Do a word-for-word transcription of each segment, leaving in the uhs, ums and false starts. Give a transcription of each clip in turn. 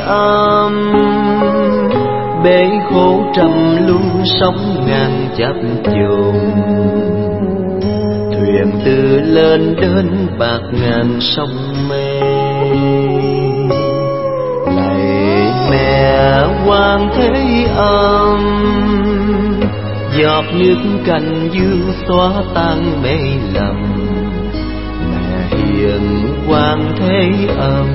âm, bể khổ trầm luân sóng ngàn chập chùng. Thuyền từ lên đến bạc ngàn sông mê, lạy mẹ Quan Thế Âm, giọt nước cành dương xóa tan mê lầm. Mẹ hiền Quan Thế Âm,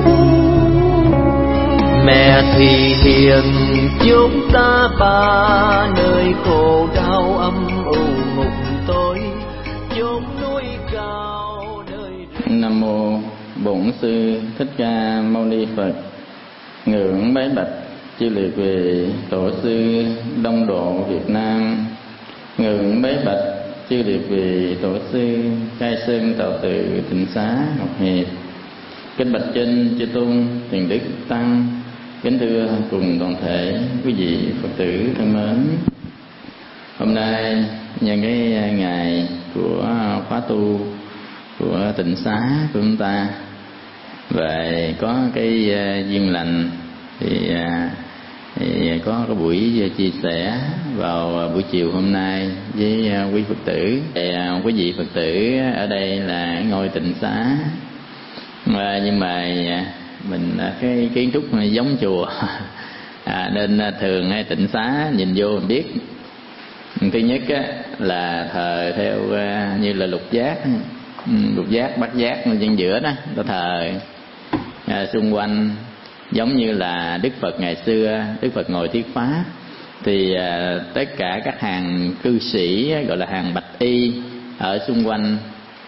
mẹ thì hiền chúng ta ba, nơi khổ đau âm u ngục tối, chốn núi cao nơi. Nam mô Bổn Sư Thích Ca Mâu Ni Phật. Ngưỡng bái bạch chư liệt về tổ sư Đông Độ Việt Nam. Ngưỡng bái bạch chư liệt về tổ sư Khai Sơn Tạo Tự Tịnh Xá Ngọc Hiệp. Kính bạch trên chư tôn thiền đức tăng. Kính thưa cùng toàn thể quý vị Phật tử thân mến. Hôm nay nhân cái ngày của khóa tu của Tịnh Xá của chúng ta, và có cái duyên lành thì, thì có cái buổi chia sẻ vào buổi chiều hôm nay với quý Phật tử. Thì quý vị Phật tử ở đây là ngôi Tịnh Xá, nhưng mà mình cái kiến trúc giống chùa, à, nên thường Tịnh Xá nhìn vô mình biết. Thứ nhất á, là thờ theo như là lục giác, lục giác bát giác ở trên giữa đó, có thờ à, xung quanh giống như là Đức Phật ngày xưa, Đức Phật ngồi thuyết pháp thì à, tất cả các hàng cư sĩ gọi là hàng bạch y ở xung quanh.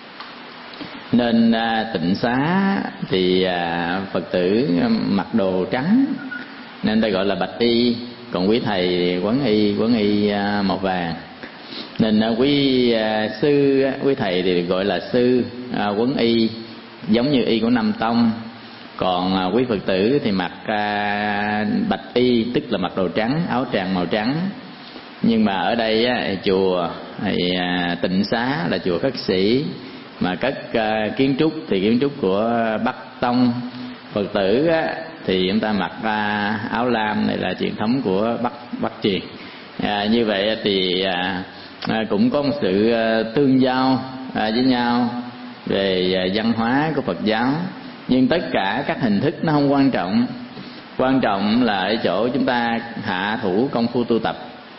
Nên à, Tịnh Xá thì à, Phật tử mặc đồ trắng nên đây gọi là bạch y, còn quý thầy quán y quán y à, màu vàng. Nên à, quý à, sư quý thầy thì gọi là sư à, quán y giống như y của Nam Tông. Còn à, quý Phật tử thì mặc à, bạch y, tức là mặc đồ trắng, áo tràng màu trắng. Nhưng mà ở đây á, chùa thì à, Tịnh Xá là chùa khất sĩ, mà cất à, kiến trúc thì kiến trúc của Bắc Tông. Phật tử á, thì chúng ta mặc à, áo lam, này là truyền thống của Bắc Bắc truyền. À, như vậy thì à, à, cũng có một sự à, tương giao à, với nhau về à, văn hóa của Phật giáo. Nhưng tất cả các hình thức nó không quan trọng. Quan trọng là ở chỗ chúng ta hạ thủ công phu tu tập.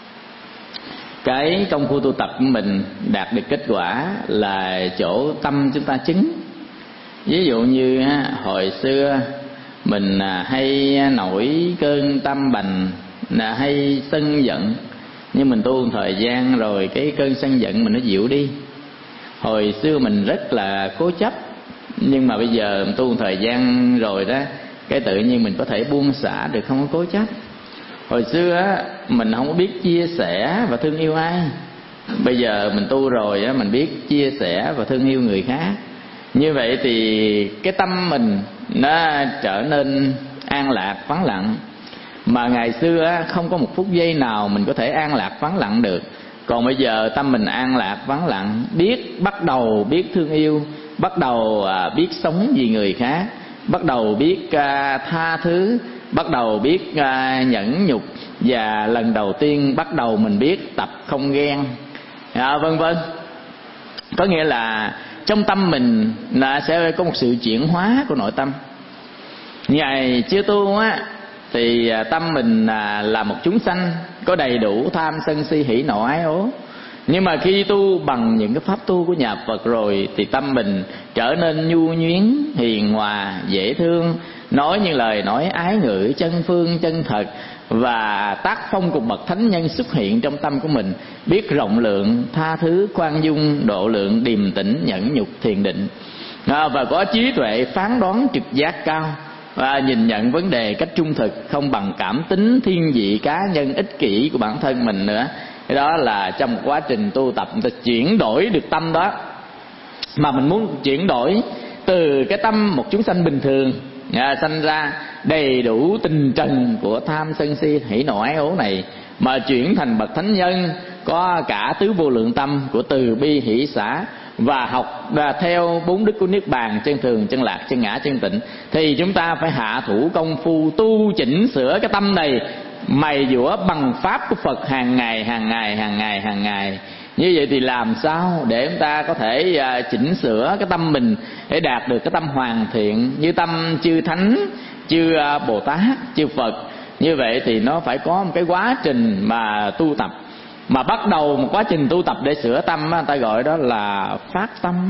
Cái công phu tu tập của mình đạt được kết quả là chỗ tâm chúng ta chứng. Ví dụ như hồi xưa mình hay nổi cơn tâm bành, hay sân giận, nhưng mình tu một thời gian rồi cái cơn sân giận mình nó dịu đi. Hồi xưa mình rất là cố chấp, nhưng mà bây giờ tu một thời gian rồi đó, cái tự nhiên mình có thể buông xả được, không có cố chấp. Hồi xưa á, mình không có biết chia sẻ và thương yêu ai. Bây giờ mình tu rồi á, mình biết chia sẻ và thương yêu người khác. Như vậy thì cái tâm mình nó trở nên an lạc, vắng lặng. Mà ngày xưa á, không có một phút giây nào mình có thể an lạc, vắng lặng được. Còn bây giờ tâm mình an lạc, vắng lặng, biết bắt đầu biết thương yêu, bắt đầu à, biết sống vì người khác, bắt đầu biết à, tha thứ, bắt đầu biết à, nhẫn nhục, và lần đầu tiên bắt đầu mình biết tập không ghen, à, vân vân. Có nghĩa là trong tâm mình là sẽ có một sự chuyển hóa của nội tâm. Ngày chưa tu á thì tâm mình là một chúng sanh có đầy đủ tham sân si hỉ nộ ái ố. Nhưng mà khi tu bằng những cái pháp tu của nhà Phật rồi thì tâm mình trở nên nhu nhuyến, hiền hòa, dễ thương, nói những lời nói ái ngữ, chân phương, chân thật, và tác phong của bậc thánh nhân xuất hiện trong tâm của mình, biết rộng lượng, tha thứ, khoan dung, độ lượng, điềm tĩnh, nhẫn nhục, thiền định, à, và có trí tuệ phán đoán trực giác cao, và nhìn nhận vấn đề cách trung thực, không bằng cảm tính thiên vị cá nhân ích kỷ của bản thân mình nữa. Cái đó là trong quá trình tu tập người ta chuyển đổi được tâm đó. Mà mình muốn chuyển đổi từ cái tâm một chúng sanh bình thường, à, sanh ra đầy đủ tình trần của tham sân si hỉ nộ ái ố này, mà chuyển thành bậc thánh nhân có cả tứ vô lượng tâm của từ bi hỷ xả, và học và theo bốn đức của Niết Bàn, chân thường, chân lạc, chân ngã, chân tịnh, thì chúng ta phải hạ thủ công phu tu chỉnh sửa cái tâm này, mày dũa bằng pháp của Phật hàng ngày, hàng ngày, hàng ngày, hàng ngày. Như vậy thì làm sao để chúng ta có thể uh, chỉnh sửa cái tâm mình để đạt được cái tâm hoàn thiện như tâm chư Thánh, chư uh, Bồ Tát, chư Phật. Như vậy thì nó phải có một cái quá trình mà tu tập. Mà bắt đầu một quá trình tu tập để sửa tâm, người ta gọi đó là phát tâm.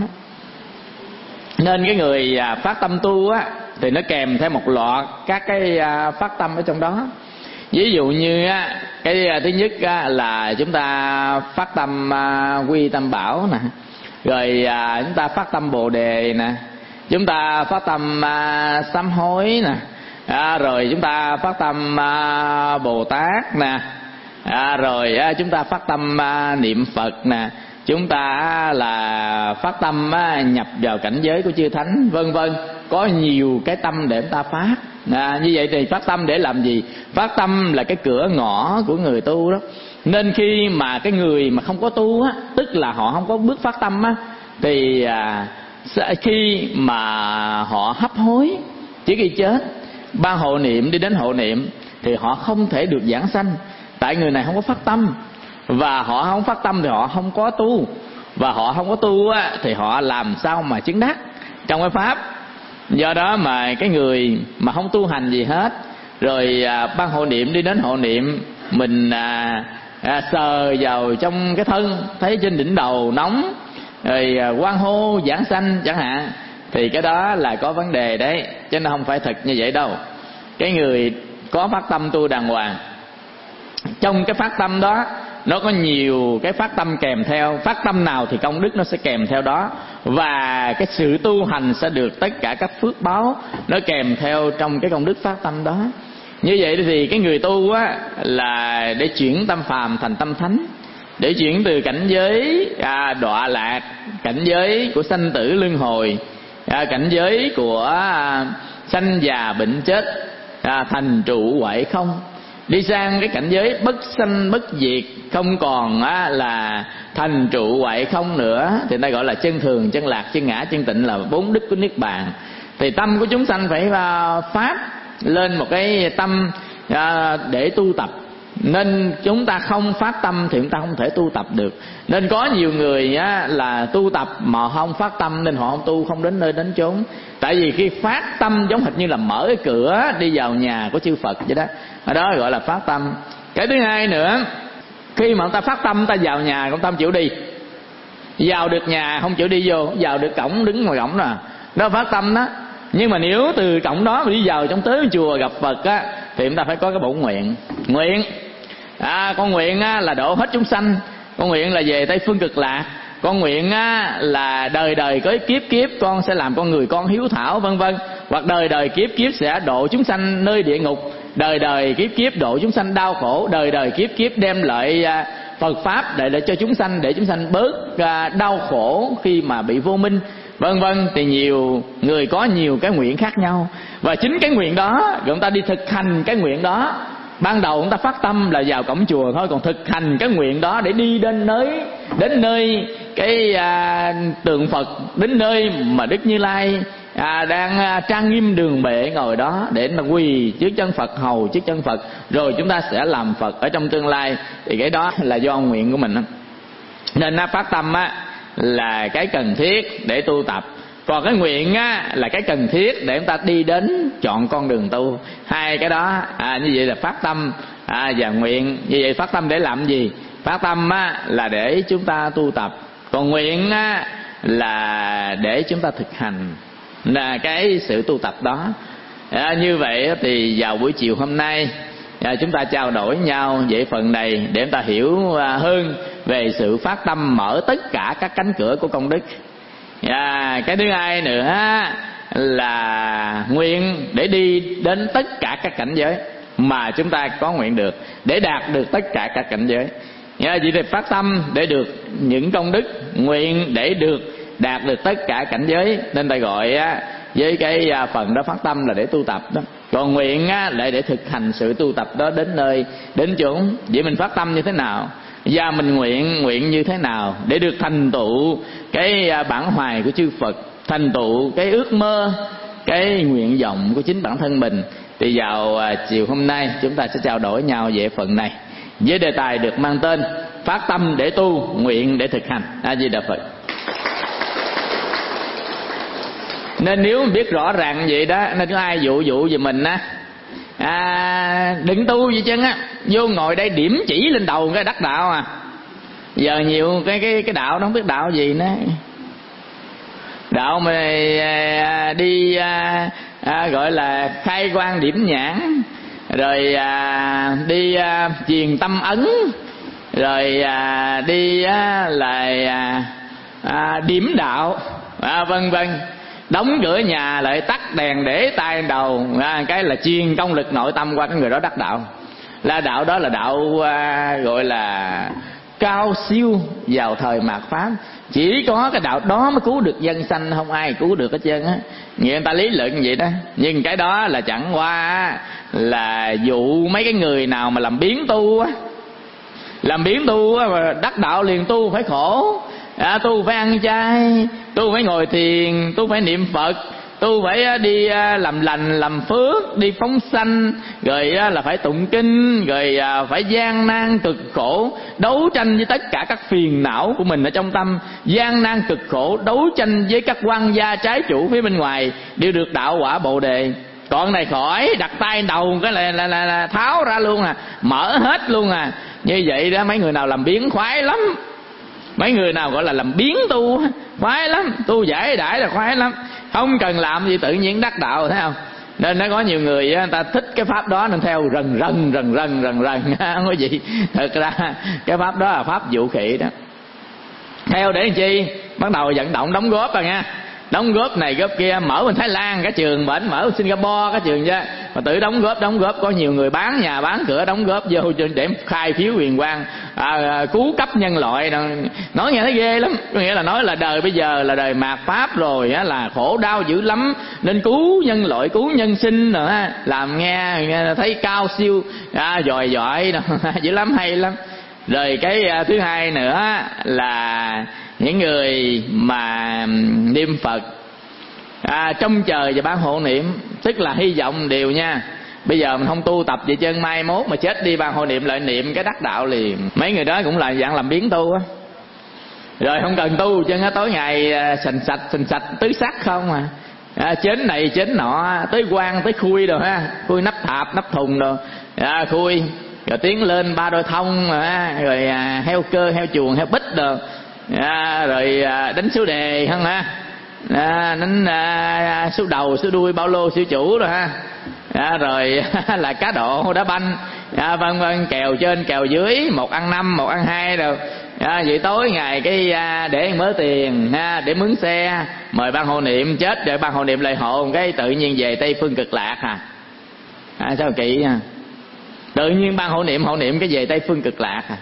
Nên cái người phát tâm tu á, thì nó kèm theo một loạt các cái phát tâm ở trong đó. Ví dụ như á, cái thứ nhất á, là chúng ta phát tâm quy tam bảo nè, rồi chúng ta phát tâm bồ đề nè, chúng ta phát tâm sám hối nè, à, rồi chúng ta phát tâm Bồ Tát nè, à, rồi à, chúng ta phát tâm à, niệm Phật nè, chúng ta à, là phát tâm à, nhập vào cảnh giới của chư Thánh, vân vân. Có nhiều cái tâm để chúng ta phát. À, như vậy thì phát tâm để làm gì? Phát tâm là cái cửa ngõ của người tu đó. Nên khi mà cái người mà không có tu á, tức là họ không có bước phát tâm á, thì à, khi mà họ hấp hối trước khi chết, ban hộ niệm đi đến hộ niệm, thì họ không thể được giảng sanh. Tại người này không có phát tâm, và họ không phát tâm thì họ không có tu, và họ không có tu á, thì họ làm sao mà chứng đắc trong cái pháp. Do đó mà cái người mà không tu hành gì hết, rồi à, ban hộ niệm đi đến hộ niệm, mình à, à, sờ vào trong cái thân, thấy trên đỉnh đầu nóng, rồi à, hoan hô giảng sanh chẳng hạn, thì cái đó là có vấn đề đấy, chứ nó không phải thật như vậy đâu. Cái người có phát tâm tu đàng hoàng, trong cái phát tâm đó nó có nhiều cái phát tâm kèm theo. Phát tâm nào thì công đức nó sẽ kèm theo đó, và cái sự tu hành sẽ được tất cả các phước báo nó kèm theo trong cái công đức phát tâm đó. Như vậy thì cái người tu á, là để chuyển tâm phàm thành tâm thánh, để chuyển từ cảnh giới à, đọa lạc, cảnh giới của sanh tử luân hồi, à, cảnh giới của à, sanh già bệnh chết, à, thành trụ huệ không, đi sang cái cảnh giới bất sanh bất diệt, không còn á, là thành trụ huệ không nữa, thì ta gọi là chân thường, chân lạc, chân ngã, chân tịnh, là bốn đức của Niết Bàn. Thì tâm của chúng sanh phải phát lên một cái tâm à, để tu tập. Nên chúng ta không phát tâm thì chúng ta không thể tu tập được. Nên có nhiều người á, là tu tập mà không phát tâm, nên họ không tu, không đến nơi đến chốn. Tại vì khi phát tâm giống hệt như là mở cái cửa đi vào nhà của chư Phật vậy đó. Ở đó gọi là phát tâm. Cái thứ hai nữa, khi mà người ta phát tâm, người ta vào nhà, người ta không chịu đi, vào được nhà không chịu đi vô, vào được cổng đứng ngoài cổng nè, đó phát tâm đó. Nhưng mà nếu từ cổng đó mà đi vào trong tới chùa gặp Phật á, thì chúng ta phải có cái bổn nguyện. Nguyện à, con nguyện á, là độ hết chúng sanh, con nguyện là về Tây Phương Cực Lạc, con nguyện á, là đời đời cưới kiếp kiếp con sẽ làm con người con hiếu thảo, vân vân. Hoặc đời đời kiếp kiếp sẽ độ chúng sanh nơi địa ngục, đời đời kiếp kiếp độ chúng sanh đau khổ, đời đời kiếp kiếp đem lợi à, Phật pháp để lại cho chúng sanh, để chúng sanh bớt à, đau khổ khi mà bị vô minh, vân vân. Thì nhiều người có nhiều cái nguyện khác nhau, và chính cái nguyện đó người ta đi thực hành cái nguyện đó. Ban đầu người ta phát tâm là vào cổng chùa thôi, còn thực hành cái nguyện đó để đi đến nơi đến nơi cái à, tượng Phật, đến nơi mà Đức Như Lai à, đang à, trang nghiêm đường bệ ngồi đó, để mà quỳ trước chân Phật, hầu trước chân Phật, rồi chúng ta sẽ làm Phật ở trong tương lai. Thì cái đó là do nguyện của mình. Nên nó phát tâm á, là cái cần thiết để tu tập, còn cái nguyện á, là cái cần thiết để chúng ta đi đến chọn con đường tu. Hai cái đó à, như vậy là phát tâm à, và nguyện. Như vậy phát tâm để làm gì? Phát tâm á, là để chúng ta tu tập, còn nguyện á, là để chúng ta thực hành là cái sự tu tập đó. À, như vậy thì vào buổi chiều hôm nay à, chúng ta trao đổi nhau về phần này để chúng ta hiểu à, hơn về sự phát tâm mở tất cả các cánh cửa của công đức. À, cái thứ hai nữa là nguyện để đi đến tất cả các cảnh giới mà chúng ta có nguyện được, để đạt được tất cả các cảnh giới. À, chỉ thì phát tâm để được những công đức, nguyện để được đạt được tất cả cảnh giới. Nên ta gọi á, với cái phần đó phát tâm là để tu tập đó, còn nguyện á, lại để thực hành sự tu tập đó đến nơi đến chốn. Vậy mình phát tâm như thế nào? Và mình nguyện nguyện như thế nào để được thành tựu cái bản hoài của chư Phật, thành tựu cái ước mơ, cái nguyện vọng của chính bản thân mình. Thì vào chiều hôm nay chúng ta sẽ trao đổi nhau về phần này, với đề tài được mang tên phát tâm để tu, nguyện để thực hành. A Di Đà Phật. Nên nếu mình biết rõ ràng vậy đó, nên có ai dụ dụ về mình á, à, đừng tu gì chân á, vô ngồi đây điểm chỉ lên đầu cái đắc đạo à. Giờ nhiều cái cái cái đạo nó không biết đạo gì nữa, đạo mà à, đi à, à, gọi là khai quang điểm nhãn, rồi à, đi à, truyền tâm ấn, rồi à, đi à, là à, à, điểm đạo, à, vân vân. Đóng cửa nhà lại tắt đèn để tay đầu, à, cái là truyền công lực nội tâm qua cái người đó đắc đạo. Là đạo đó là đạo à, gọi là cao siêu vào thời mạt Pháp. Chỉ có cái đạo đó mới cứu được dân sanh, không ai cứu được hết trơn á. Người ta lý luận vậy đó. Nhưng cái đó là chẳng qua là dụ mấy cái người nào mà làm biến tu á, làm biến tu á, mà đắc đạo liền tu phải khổ. À, tu phải ăn chay, tu phải ngồi thiền, tu phải niệm Phật, tu phải đi làm lành làm phước, đi phóng sanh, rồi là phải tụng kinh, rồi phải gian nan cực khổ, đấu tranh với tất cả các phiền não của mình ở trong tâm, gian nan cực khổ, đấu tranh với các quan gia trái chủ phía bên ngoài, đều được đạo quả Bồ Đề. Còn này khỏi, đặt tay đầu cái là, là, là, là tháo ra luôn à, mở hết luôn à. Như vậy đó, mấy người nào làm biến khoái lắm. Mấy người nào gọi là làm biến tu khoái lắm, tu giải đãi là khoái lắm, không cần làm gì tự nhiên đắc đạo, thấy không? Nên nó có nhiều người người ta thích cái pháp đó nên theo rần rần rần rần rần rần không có gì. Thật ra cái pháp đó là pháp dụ khỉ đó. Theo để làm chi? Bắt đầu vận động đóng góp rồi nha, đóng góp này góp kia, mở bên Thái Lan cái trường, bển mở bên Singapore cái trường chứ, mà tự đóng góp đóng góp. Có nhiều người bán nhà bán cửa đóng góp vô để khai phiếu huyền quang, à, cứu cấp nhân loại. Nói nghe thấy ghê lắm, có nghĩa là nói là đời bây giờ là đời mạt Pháp rồi á, là khổ đau dữ lắm nên cứu nhân loại, cứu nhân sinh rồi á, làm nghe, nghe thấy cao siêu, à, giỏi giỏi dữ lắm, hay lắm. Rồi cái thứ hai nữa là những người mà niệm Phật à, trông chờ và ban hộ niệm, tức là hy vọng điều nha. Bây giờ mình không tu tập vậy chân, mai mốt mà chết đi ban hộ niệm lại niệm cái đắc đạo liền. Mấy người đó cũng là dạng làm biến tu á. Rồi không cần tu chân á, tối ngày sành sạch sành sạch tứ sắc không à. À, chến này chến nọ, tới quan tới khui rồi ha, khui nắp thạp nắp thùng rồi, à, khui rồi tiến lên ba đôi thông rồi, rồi à, heo cơ heo chuồng heo bích rồi, à, rồi à, đánh số đề không ha, à, đánh à, số đầu số đuôi bao lô siêu chủ rồi ha, à, rồi là cá độ đá banh, à, vân vân, kèo trên kèo dưới, một ăn năm một ăn hai rồi. À, vậy tối ngày cái à, để mớ tiền, à, để mướn xe, mời ban hộ niệm, chết rồi ban hộ niệm lại hộ, cái tự nhiên về Tây Phương Cực Lạc à, à sao kỳ à. Tự nhiên ban hộ niệm hộ niệm cái về Tây Phương Cực Lạc à.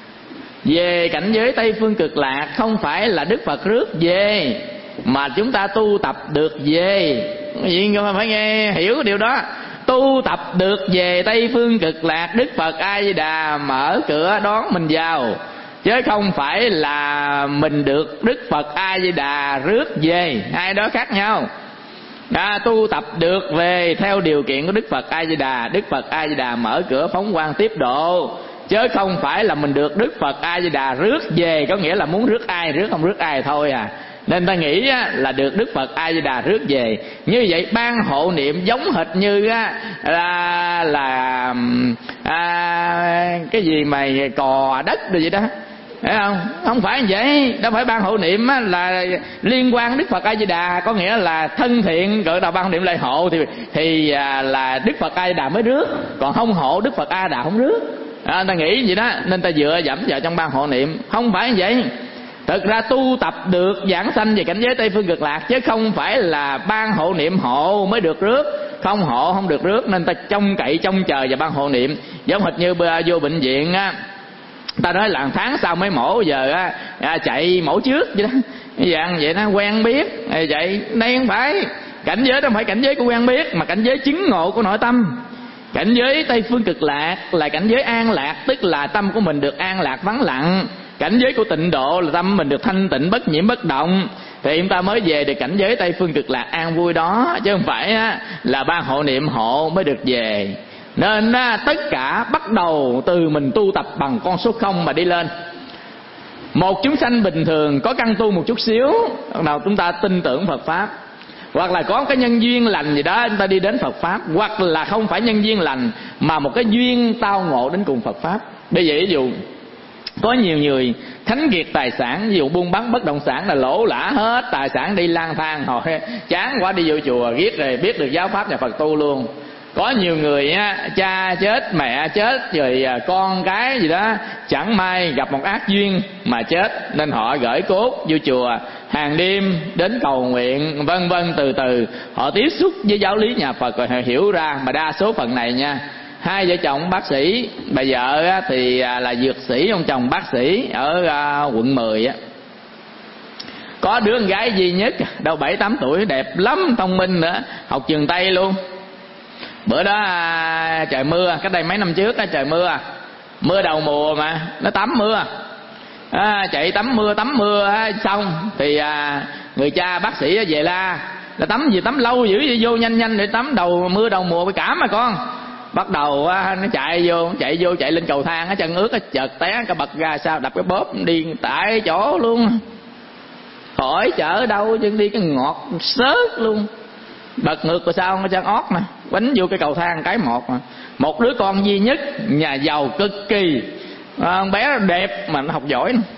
Về cảnh giới Tây Phương Cực Lạc không phải là Đức Phật rước về, mà chúng ta tu tập được về. Vì phải nghe hiểu điều đó. Tu tập được về Tây Phương Cực Lạc, Đức Phật A Di Đà mở cửa đón mình vào, chứ không phải là mình được Đức Phật A Di Đà rước về. Hai đó khác nhau. À, tu tập được về theo điều kiện của Đức Phật A Di Đà, Đức Phật A Di Đà mở cửa phóng quang tiếp độ, chứ không phải là mình được Đức Phật A Di Đà rước về, có nghĩa là muốn rước ai rước, không rước ai thôi à. Nên ta nghĩ á, là được Đức Phật A Di Đà rước về. Như vậy ban hộ niệm giống hệt như á, là là à, cái gì mà cò đất rồi vậy đó, thấy không? Không phải như vậy. Đâu phải ban hộ niệm á, là liên quan Đức Phật A Di Đà, có nghĩa là thân thiện cỡ đầu ban hộ niệm lại hộ thì thì à, là Đức Phật A Di Đà mới rước, còn không hộ Đức Phật A Di Đà không rước. À, ta nghĩ gì đó nên ta dựa dẫm vào trong ban hộ niệm, không phải như vậy. Thực ra tu tập được giảng sanh về cảnh giới Tây Phương Cực Lạc, chứ không phải là ban hộ niệm hộ mới được rước, không hộ không được rước. Nên ta trông cậy trông chờ vào ban hộ niệm. Giống hệt như vô bệnh viện á, ta nói là tháng sau mới mổ, giờ á à, chạy mổ trước vậy đó, dạng vậy nó quen biết vậy. Đây không phải cảnh giới, đó không phải cảnh giới của quen biết, mà cảnh giới chứng ngộ của nội tâm. Cảnh giới Tây Phương Cực Lạc là cảnh giới an lạc, tức là tâm của mình được an lạc vắng lặng. Cảnh giới của tịnh độ là tâm mình được thanh tịnh bất nhiễm bất động, thì chúng ta mới về được cảnh giới Tây Phương Cực Lạc an vui đó, chứ không phải á, là ban hộ niệm hộ mới được về. Nên á, tất cả bắt đầu từ mình tu tập bằng con số không mà đi lên. Một chúng sanh bình thường có căn tu một chút xíu, bắt đầu chúng ta tin tưởng Phật Pháp, hoặc là có cái nhân duyên lành gì đó chúng ta đi đến Phật Pháp, hoặc là không phải nhân duyên lành mà một cái duyên tao ngộ đến cùng Phật Pháp. Bây giờ ví dụ có nhiều người thánh kiệt tài sản, ví dụ buôn bán bất động sản là lỗ lã hết tài sản, đi lang thang hồi chán quá đi vô chùa ghét rồi biết được giáo pháp nhà Phật tu luôn. Có nhiều người á, cha chết mẹ chết rồi con cái gì đó chẳng may gặp một ác duyên mà chết, nên họ gửi cốt vô chùa hàng đêm đến cầu nguyện vân vân. Từ từ họ tiếp xúc với giáo lý nhà Phật rồi họ hiểu ra. Mà đa số phần này nha, hai vợ chồng bác sĩ, bà vợ thì là dược sĩ, ông chồng bác sĩ ở quận mười á. Có đứa con gái duy nhất đâu bảy tám tuổi, đẹp lắm, thông minh nữa, học trường Tây luôn. Bữa đó trời mưa, cách đây mấy năm trước trời mưa, mưa đầu mùa mà nó tắm mưa, à, chạy tắm mưa tắm mưa xong thì à, người cha bác sĩ về la là tắm gì tắm lâu dữ vậy, vô nhanh nhanh để tắm, đầu mưa đầu mùa bị cảm mà con. Bắt đầu nó chạy vô chạy vô chạy lên cầu thang, chân ướt chợt té cái bật ra, sao đập cái bóp đi tại chỗ luôn, khỏi chở đâu chứ đi cái ngọt xớt luôn. Bật ngược rồi sao nó chân ót nè, quánh vô cái cầu thang cái một mà. Một đứa con duy nhất, nhà giàu cực kỳ, con bé đẹp mà nó học giỏi nữa.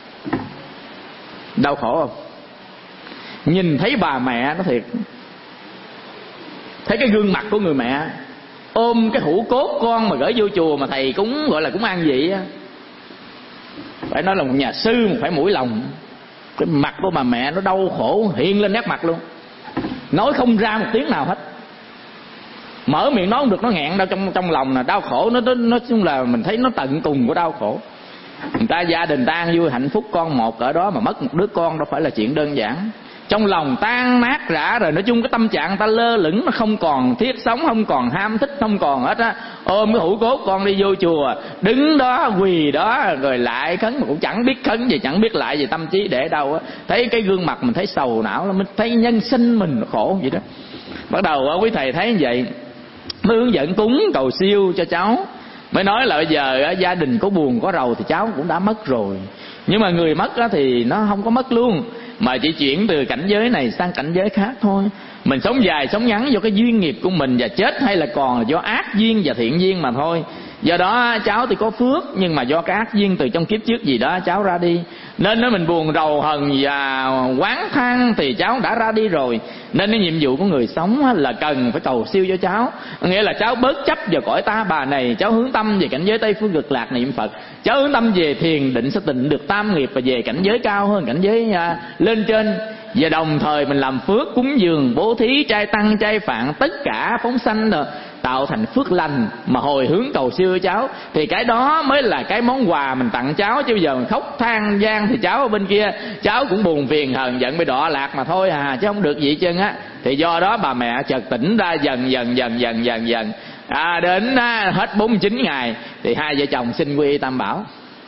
Đau khổ không? Nhìn thấy bà mẹ nó thiệt, thấy cái gương mặt của người mẹ ôm cái hũ cốt con mà gửi vô chùa mà thầy cũng gọi là cũng an vị á, phải nói là một nhà sư mà phải mũi lòng. Cái mặt của bà mẹ nó đau khổ hiện lên nét mặt luôn, nói không ra một tiếng nào hết, mở miệng nói không được, nó nghẹn đâu trong trong lòng là đau khổ. Nó nó nói chung là mình thấy nó tận cùng của đau khổ. Người ta gia đình tan vui hạnh phúc con một ở đó mà mất một đứa con đâu phải là chuyện đơn giản. Trong lòng tan nát rã rồi, nói chung cái tâm trạng ta lơ lửng, nó không còn thiết sống, không còn ham thích, không còn hết á. Ôm cái hũ cốt con đi vô chùa, đứng đó quỳ đó rồi lại khấn mà cũng chẳng biết khấn gì, chẳng biết lại gì, tâm trí để đâu á. Thấy cái gương mặt mình thấy sầu não lắm, mình thấy nhân sinh mình khổ vậy đó. Bắt đầu quý thầy thấy như vậy mới hướng dẫn cúng cầu siêu cho cháu, mới nói là bây giờ gia đình có buồn có rầu thì cháu cũng đã mất rồi, nhưng mà người mất thì nó không có mất luôn, mà chỉ chuyển từ cảnh giới này sang cảnh giới khác thôi. Mình sống dài sống ngắn do cái duyên nghiệp của mình, và chết hay là còn là do ác duyên và thiện duyên mà thôi. Do đó cháu thì có phước, nhưng mà do cái ác duyên từ trong kiếp trước gì đó cháu ra đi. Nên nếu mình buồn rầu hờn và oán than thì cháu đã ra đi rồi. Nên cái nhiệm vụ của người sống là cần phải cầu siêu cho cháu, nghĩa là cháu bớt chấp vào cõi ta bà này, cháu hướng tâm về cảnh giới Tây Phương Cực Lạc niệm Phật, cháu hướng tâm về thiền định sẽ tịnh được tam nghiệp và về cảnh giới cao hơn, cảnh giới à, lên trên. Và đồng thời mình làm phước cúng dường bố thí trai tăng trai phạn tất cả phóng sanh rồi, tạo thành phước lành mà hồi hướng cầu siêu cháu, thì cái đó mới là cái món quà mình tặng cháu. Chứ bây giờ mình khóc than gian thì cháu ở bên kia cháu cũng buồn phiền hờn giận bị đọa lạc mà thôi à, chứ không được gì chân á. Thì do đó bà mẹ chợt tỉnh ra dần dần dần dần dần dần à, đến à, hết bốn mươi chín ngày thì hai vợ chồng xin quy Tam Bảo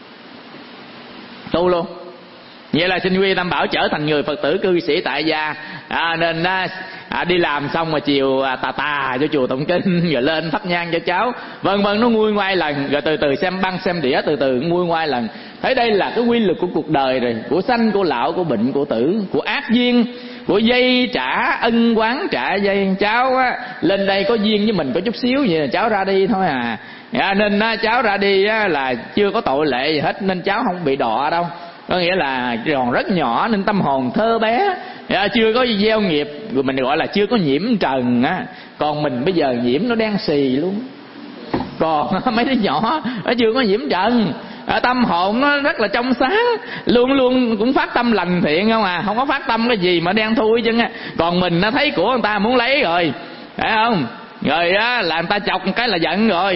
tu luôn. Vậy là xin quy Tam Bảo trở thành người Phật tử cư sĩ tại gia, à, nên à, à, đi làm xong mà chiều à, tà tà cho chùa tụng kinh rồi lên thắp nhang cho cháu vân vân, nó nguôi ngoai lần, rồi từ từ xem băng xem đĩa, từ từ nguôi ngoai lần. Thấy đây là cái quy luật của cuộc đời rồi, của sanh của lão, của bệnh của tử, của ác duyên, của dây trả ân quán trả dây. Cháu á, lên đây có duyên với mình có chút xíu vậy là cháu ra đi thôi à, à nên á, cháu ra đi á, là chưa có tội lệ gì hết, nên cháu không bị đọa đâu. Có nghĩa là còn rất nhỏ nên tâm hồn thơ bé, chưa có gieo nghiệp, mình gọi là chưa có nhiễm trần á. Còn mình bây giờ nhiễm nó đen xì luôn. Còn mấy đứa nhỏ nó chưa có nhiễm trần, tâm hồn nó rất là trong sáng, luôn luôn cũng phát tâm lành thiện không à, không có phát tâm cái gì mà đen thui chứ. Còn mình nó thấy của người ta muốn lấy rồi, phải không, rồi á là người ta chọc một cái là giận rồi,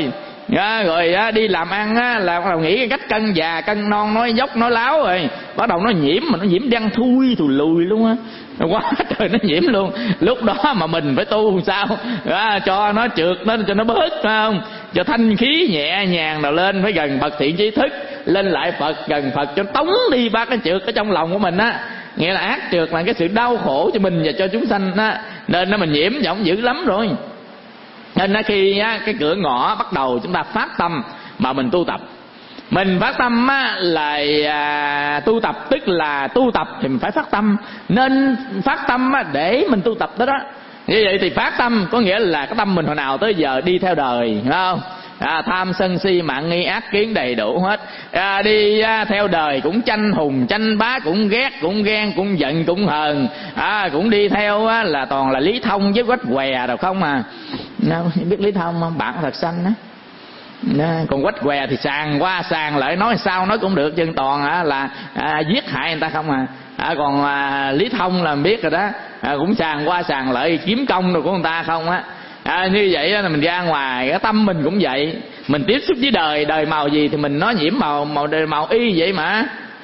À, rồi á, đi làm ăn á, là bắt đầu nghĩ cái cách cân già cân non, nói dốc nói láo rồi bắt đầu nó nhiễm, mà nó nhiễm đen thui thù lùi luôn á, quá trời nó nhiễm luôn. Lúc đó mà mình phải tu làm sao à, cho nó trượt nó, cho nó bớt, phải không? Cho thanh khí nhẹ nhàng nào lên, phải gần bậc thiện trí thức, lên lại Phật, gần Phật, cho tống đi ba cái trượt ở trong lòng của mình á. Nghĩa là ác trượt là cái sự đau khổ cho mình và cho chúng sanh á, nên nó mình nhiễm giọng dữ lắm rồi. Nên á, khi á, cái cửa ngõ bắt đầu chúng ta phát tâm mà mình tu tập, mình phát tâm á, là à, tu tập, tức là tu tập thì mình phải phát tâm, nên phát tâm á, để mình tu tập đó đó. Như vậy thì phát tâm có nghĩa là cái tâm mình hồi nào tới giờ đi theo đời, phải không? À, tham sân si mạng nghi ác kiến đầy đủ hết, à, đi à, theo đời cũng tranh hùng tranh bá, cũng ghét cũng ghen cũng giận cũng hờn, à, cũng đi theo á, là toàn là Lý Thông với Quách Què đâu không à. Nào, biết Lý Thông không? Bạn thật xanh á. À, còn Quách Què thì sàng qua sàng lại, nói sao nói cũng được, chân toàn á, là à, giết hại người ta không à. À, còn à, Lý Thông là biết rồi đó, à, cũng sàng qua sàng lại kiếm công rồi của người ta không á. À, như vậy là mình ra ngoài, cái tâm mình cũng vậy, mình tiếp xúc với đời, đời màu gì thì mình nói nhiễm màu màu đời màu y vậy mà.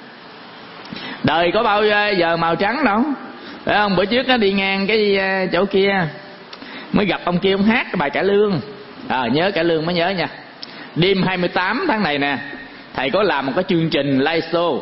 Đời có bao giờ màu trắng đâu, phải không? Bữa trước nó đi ngang cái chỗ kia mới gặp ông kia, ông hát cái bài cải lương, à, nhớ cải lương mới nhớ nha. Đêm hai mươi tám tháng này nè, thầy có làm một cái chương trình live show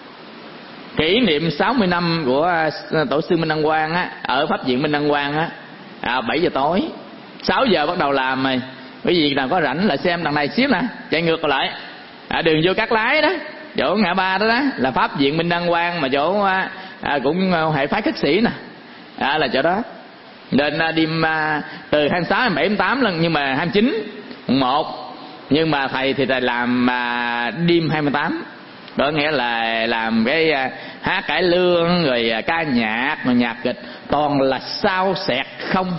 kỷ niệm sáu mươi năm của tổ sư Minh Đăng Quang á, ở pháp viện Minh Đăng Quang á, à, bảy giờ tối, sáu giờ bắt đầu làm rồi. Bởi vì nào có rảnh lại xem đằng này xíu nè, chạy ngược lại, à, đường vô Cát Lái đó, chỗ ngã ba đó đó là pháp viện Minh Đăng Quang, mà chỗ à, cũng hệ phái khất sĩ nè, à, là chỗ đó. Nên à, đêm à, từ hai mươi sáu, hai mươi bảy, hai mươi tám lần, nhưng mà hai mươi chín, một, nhưng mà thầy thì thầy làm à, đêm hai mươi tám, đó nghĩa là làm cái à, hát cải lương rồi à, ca nhạc rồi nhạc kịch, toàn là sao xẹt không.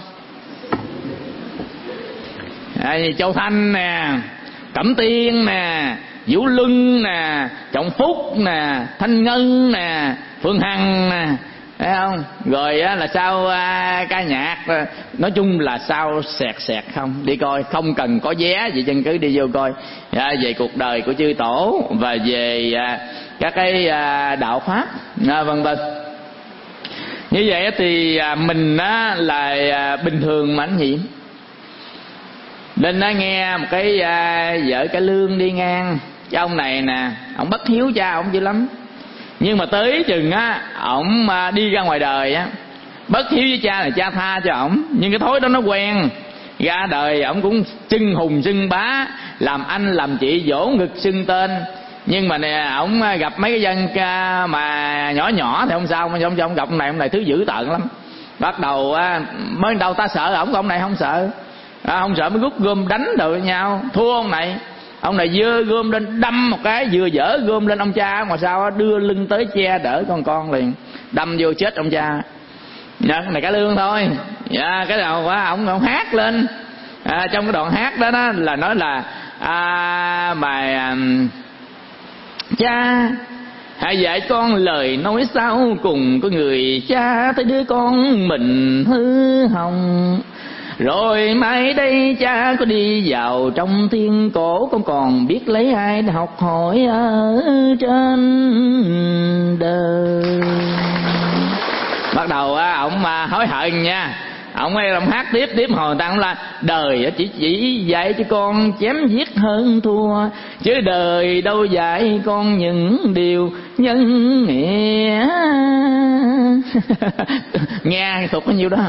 À, Châu Thanh nè, Cẩm Tiên nè, Vũ Luân nè, Trọng Phúc nè, Thanh Ngân nè, Phương Hằng nè, thấy không? Rồi á, là sao à, ca nhạc, nói chung là sao xẹt xẹt không. Đi coi, không cần có vé gì chân cứ đi vô coi, à, về cuộc đời của chư tổ và về à, các cái à, đạo pháp, à, vân vân. Như vậy thì à, mình á, là à, bình thường mà anh nhiễm. Nên nó nghe một cái à, vợ cải lương đi ngang, cái ông này nè, ông bất hiếu cha ông dữ lắm, nhưng mà tới chừng á, ổng à, đi ra ngoài đời á, bất hiếu với cha là cha tha cho ổng, nhưng cái thói đó nó quen, ra đời ổng cũng xưng hùng xưng bá, làm anh làm chị, vỗ ngực xưng tên. Nhưng mà nè, ổng gặp mấy cái dân ca mà nhỏ nhỏ thì không sao, mà ông ông gặp ông này, ông này thứ dữ tợn lắm. Bắt đầu á, mới đầu ta sợ ổng, ông này không sợ. À, không sợ mới rút gươm đánh đội nhau, thua ông này. Ông này dơ gươm lên đâm một cái, vừa dở gươm lên ông cha ngoài sau, đưa lưng tới che đỡ con con liền, đâm vô chết ông cha. Dạ, cái này cải lương thôi. Dạ, cái đầu quá ông ông hát lên, à, trong cái đoạn hát đó, đó là nói là à, mà à, cha hãy dạy con lời nói sao cùng có người cha, tới đứa con mình hư hỏng. Rồi mai đây cha có đi vào trong thiên cổ, con còn biết lấy ai để học hỏi ở trên đời. Bắt đầu á, ổng mà hối hận nha, ổng ấy ông hát tiếp tiếp hồi ta là đời chỉ chỉ dạy cho con chém giết hơn thua, chứ đời đâu dạy con những điều nhân nghĩa. Nghe thuộc bao nhiêu đó.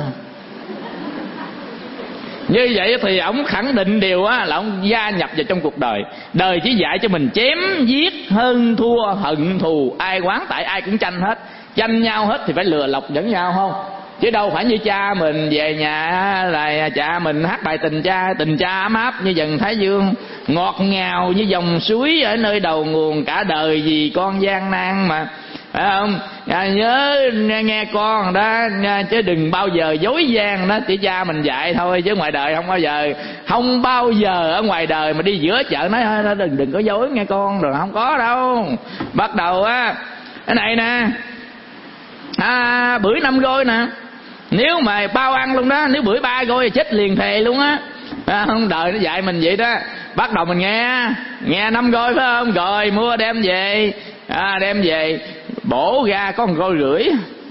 Như vậy thì ổng khẳng định điều á, là ổng gia nhập vào trong cuộc đời. Đời chỉ dạy cho mình chém giết hơn thua, hận thù ai oán, tại ai cũng tranh hết, tranh nhau hết thì phải lừa lọc lẫn nhau không, chứ đâu phải như cha mình về nhà là cha mình hát bài tình cha, tình cha ấm áp như dần Thái Dương, ngọt ngào như dòng suối ở nơi đầu nguồn, cả đời vì con gian nan mà, phải không? À, nhớ nghe, nghe con đó, chứ đừng bao giờ dối gian đó, chỉ cha mình dạy thôi, chứ ngoài đời không bao giờ, không bao giờ ở ngoài đời mà đi giữa chợ nói đừng đừng có dối nghe con, rồi không có đâu. Bắt đầu á, cái này nè, à, bưởi năm gôi nè, nếu mà bao ăn luôn đó, nếu bưởi ba gôi thì chết liền thề luôn á. À, không, đời nó dạy mình vậy đó. bắt đầu mình nghe nghe năm gói phải không, rồi mua đem về, à, đem về bổ ra có một gói rưỡi.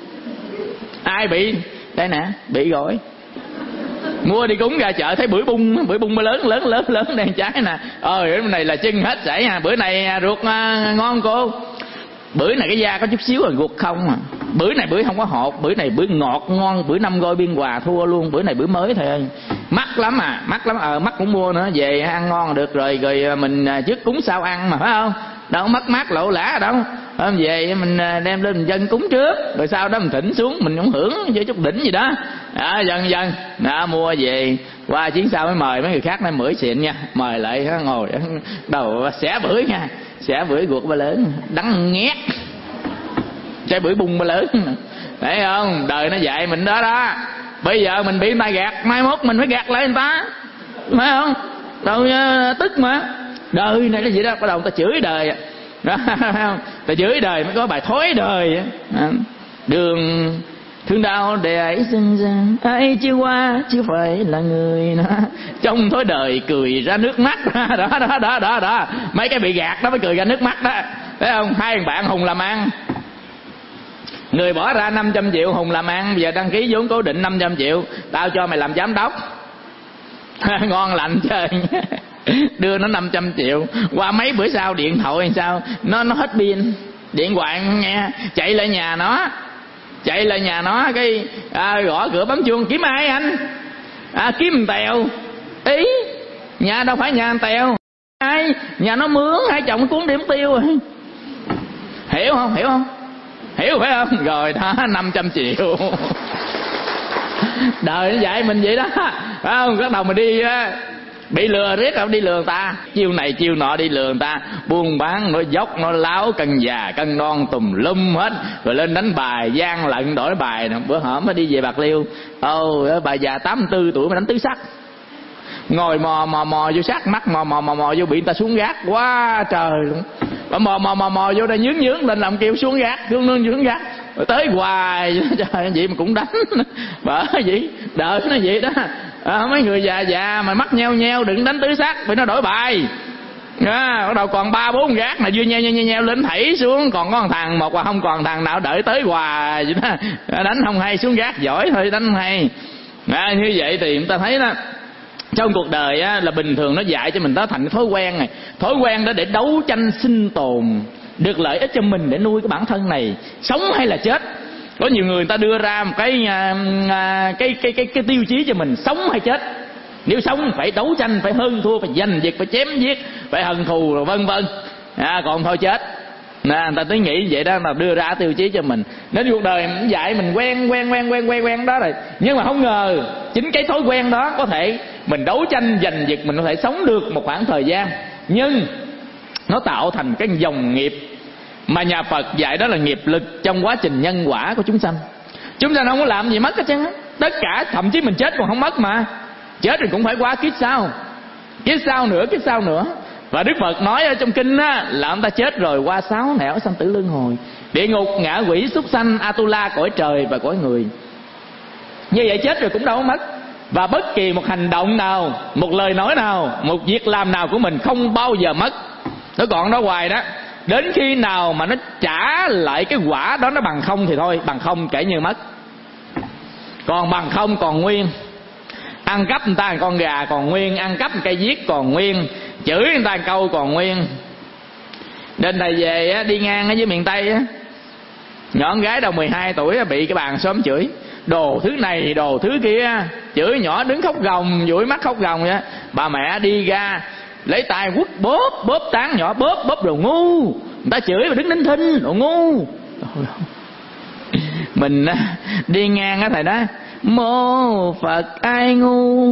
Ai bị đây nè, bị rồi. Mua đi cúng ra chợ thấy bưởi bung, bưởi bung lớn lớn lớn lớn đen trái nè, ơi bữa này là chân hết sảy nha, bữa này ruột à, ngon cô. Bưởi này cái da có chút xíu rồi ruột không à. Bưởi này bưởi không có hột, bưởi này bưởi ngọt ngon, bưởi năm gói Biên Hòa thua luôn, bưởi này bưởi mới thôi ơi. Mắc lắm à, mắc lắm, ờ mắc cũng mua nữa, về ăn ngon được rồi, rồi mình trước cúng sau ăn mà phải không? Đâu mất mát lộ lã đâu. Hôm về mình đem lên mình dân cúng trước, rồi sau đó mình thỉnh xuống mình cũng hưởng với chút đỉnh gì đó. Đó, dần dần đó, mua về qua chuyến sau mới mời mấy người khác nói mưởi xịn nha, mời lại ngồi đầu xẻ bưởi nha, xẻ bưởi ruột ba lớn đắng nghét, trái bưởi bung ba lớn, thấy không? Đời nó dạy mình đó đó. Bây giờ mình bị người ta gạt, mai mốt mình phải gạt lại người ta, phải không? Đâu tức mà. Đời này là gì đó, bắt đầu người ta chửi đời đó, ta chửi đời mới có bài thối đời. Đường thương đau để ấy sinh ra, ai chưa qua chứ phải là người đó. Trong thối đời cười ra nước mắt. Đó đó đó đó đó. Mấy cái bị gạt đó mới cười ra nước mắt đó. Thấy không? Hai thằng bạn Hùng làm ăn, người bỏ ra năm trăm triệu, Hùng làm ăn, giờ đăng ký vốn cố định năm trăm triệu, tao cho mày làm giám đốc. Ngon lành chơi. Đưa nó năm trăm triệu, qua mấy bữa sau điện thoại sao nó nó hết pin, điện thoại nghe, chạy lại nhà nó, chạy lại nhà nó cái à, gõ cửa bấm chuông, kiếm ai anh? À, kiếm Tèo. Ý nhà đâu phải nhà anh Tèo, ai nhà nó mướn hai chồng cuốn điểm tiêu rồi. Hiểu không? Hiểu không? Hiểu phải không? Rồi đó, năm trăm triệu. Đời nó dạy mình vậy đó, phải không? Bắt đầu mình đi bị lừa riết, không đi lừa người ta, chiêu này chiêu nọ đi lừa người ta, buôn bán nó dốc nó láo, cân già cân đoan tùm lum hết, rồi lên đánh bài gian lận đổi bài. Bữa hổm mới đi về Bạc Liêu, ồ bà già tám mươi tư tuổi mà đánh tứ sắc, ngồi mò mò mò vô sát mắt, mò mò mò mò vô bị người ta xuống gác quá trời luôn. Bà mò mò mò mò vô đây nhướng nhướng lên làm kêu xuống gác, xuống nương nhướng gác, rồi tới hoài. Trời vậy mà cũng đánh. Bởi vậy đợi nó vậy đó. À, mấy người già già mà mắt nheo nheo đừng đánh tứ sắc, vì nó đổi bài. À, bắt đầu còn ba bốn gác mà vừa nheo nheo nheo lên thảy xuống, còn có một thằng một và không còn thằng nào đợi tới hoài vậy đó. Đánh không hay xuống gác giỏi thôi, đánh không hay. À, như vậy thì người ta thấy đó, trong cuộc đời á, là bình thường nó dạy cho mình đó thành thói quen này, thói quen đó để đấu tranh sinh tồn, được lợi ích cho mình để nuôi cái bản thân này, sống hay là chết. Có nhiều người, người ta đưa ra một cái cái cái cái cái, cái tiêu chí cho mình, sống hay chết. Nếu sống phải đấu tranh, phải hơn thua, phải giành giật, phải chém giết, phải hận thù rồi vân vân. À, còn thôi chết. Nè, người ta tới nghĩ vậy đó, mà đưa ra tiêu chí cho mình. Đến cuộc đời mình dạy mình quen quen quen quen quen quen đó rồi. Nhưng mà không ngờ chính cái thói quen đó có thể mình đấu tranh giành giật, mình có thể sống được một khoảng thời gian, nhưng nó tạo thành cái dòng nghiệp mà nhà Phật dạy đó là nghiệp lực trong quá trình nhân quả của chúng sanh. Chúng sanh không có làm gì mất hết trơn á, tất cả, thậm chí mình chết còn không mất mà. Chết rồi cũng phải qua kiếp sau, kiếp sau nữa, kiếp sau nữa. Và Đức Phật nói ở trong kinh á, là ông ta chết rồi qua sáu nẻo sanh tử luân hồi: địa ngục, ngạ quỷ, súc sanh, Atula, cõi trời và cõi người. Như vậy chết rồi cũng đâu có mất. Và bất kỳ một hành động nào, một lời nói nào, một việc làm nào của mình không bao giờ mất, nó còn đó hoài đó. Đến khi nào mà nó trả lại cái quả đó nó bằng không thì thôi, bằng không kể như mất. Còn bằng không còn nguyên. Ăn cắp người ta một con gà còn nguyên, ăn cắp một cây viết còn nguyên, chửi người ta một câu còn nguyên. Đến đây về á, đi ngang ở dưới miền Tây á, nhỏ con gái đầu mười hai tuổi á, bị cái bàn xóm chửi đồ thứ này đồ thứ kia, chửi nhỏ đứng khóc gồng, dụi mắt khóc gồng vậy. Bà mẹ đi ra lấy tay quất bóp bóp tán nhỏ, bóp bóp đồ ngu. Người ta chửi mà đứng nín thinh, đồ ngu. Mình đi ngang á, thầy đó mô Phật ai ngu.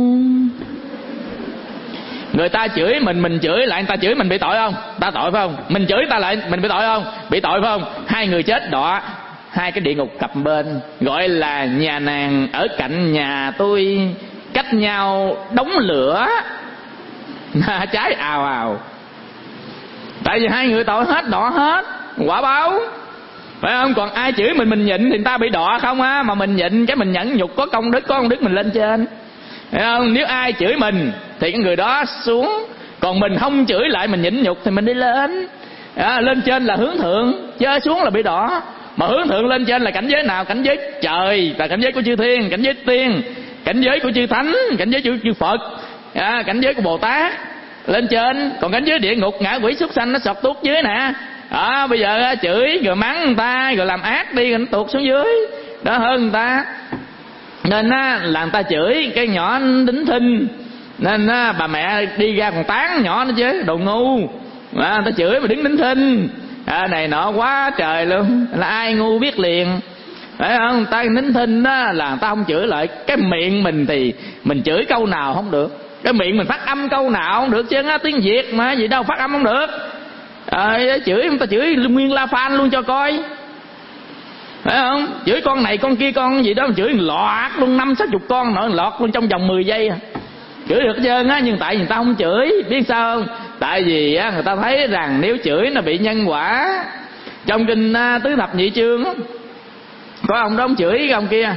Người ta chửi mình, mình chửi lại người ta chửi mình, bị tội không? Ta tội phải không? Mình chửi ta lại mình bị tội không? Bị tội phải không? Hai người chết đọa hai cái địa ngục cặp bên, gọi là nhà nàng ở cạnh nhà tôi, cách nhau đống lửa, cháy ào ào. Tại vì hai người tội hết, đọa hết, quả báo, phải không? Còn ai chửi mình mình nhịn thì người ta bị đọa không á, mà mình nhịn cái mình nhẫn nhục, có công đức, có công đức mình lên trên, phải không? Nếu ai chửi mình thì cái người đó xuống Còn mình không chửi lại, mình nhịn nhục thì mình đi lên. À, lên trên là hướng thượng, chớ xuống là bị đỏ. Mà hướng thượng lên trên là cảnh giới nào? Cảnh giới trời, là cảnh giới của chư thiên, cảnh giới tiên, cảnh giới của chư thánh, cảnh giới của chư Phật, à, cảnh giới của Bồ Tát lên trên. Còn cảnh giới địa ngục ngã quỷ súc sanh nó sọt tuốt dưới nè. À, bây giờ chửi rồi mắng người ta rồi làm ác đi rồi nó tuột xuống dưới, đó hơn người ta. Nên á, là người ta chửi cái nhỏ đính thinh, nên á, bà mẹ đi ra còn tán nhỏ nó chứ, đồ ngu. À, người ta chửi mà đứng đính thinh, à, này nọ quá trời luôn, là ai ngu biết liền, phải không? Người ta đính thinh đó là người ta không chửi lại. Cái miệng mình thì mình chửi câu nào không được, cái miệng mình phát âm câu nào không được chứ á, tiếng Việt mà gì đâu phát âm không được. À, chửi người ta chửi nguyên la phan luôn cho coi, phải không? Chửi con này con kia con gì đó mình chửi lọt luôn năm sáu chục con nữa, lọt luôn trong vòng mười giây à. Chửi được hết trơn á, nhưng tại vì người ta không chửi, biết sao không? Tại vì á, người ta thấy rằng nếu chửi nó bị nhân quả. Trong kinh à, tứ thập nhị chương á, có ông đó ông chửi cái ông kia,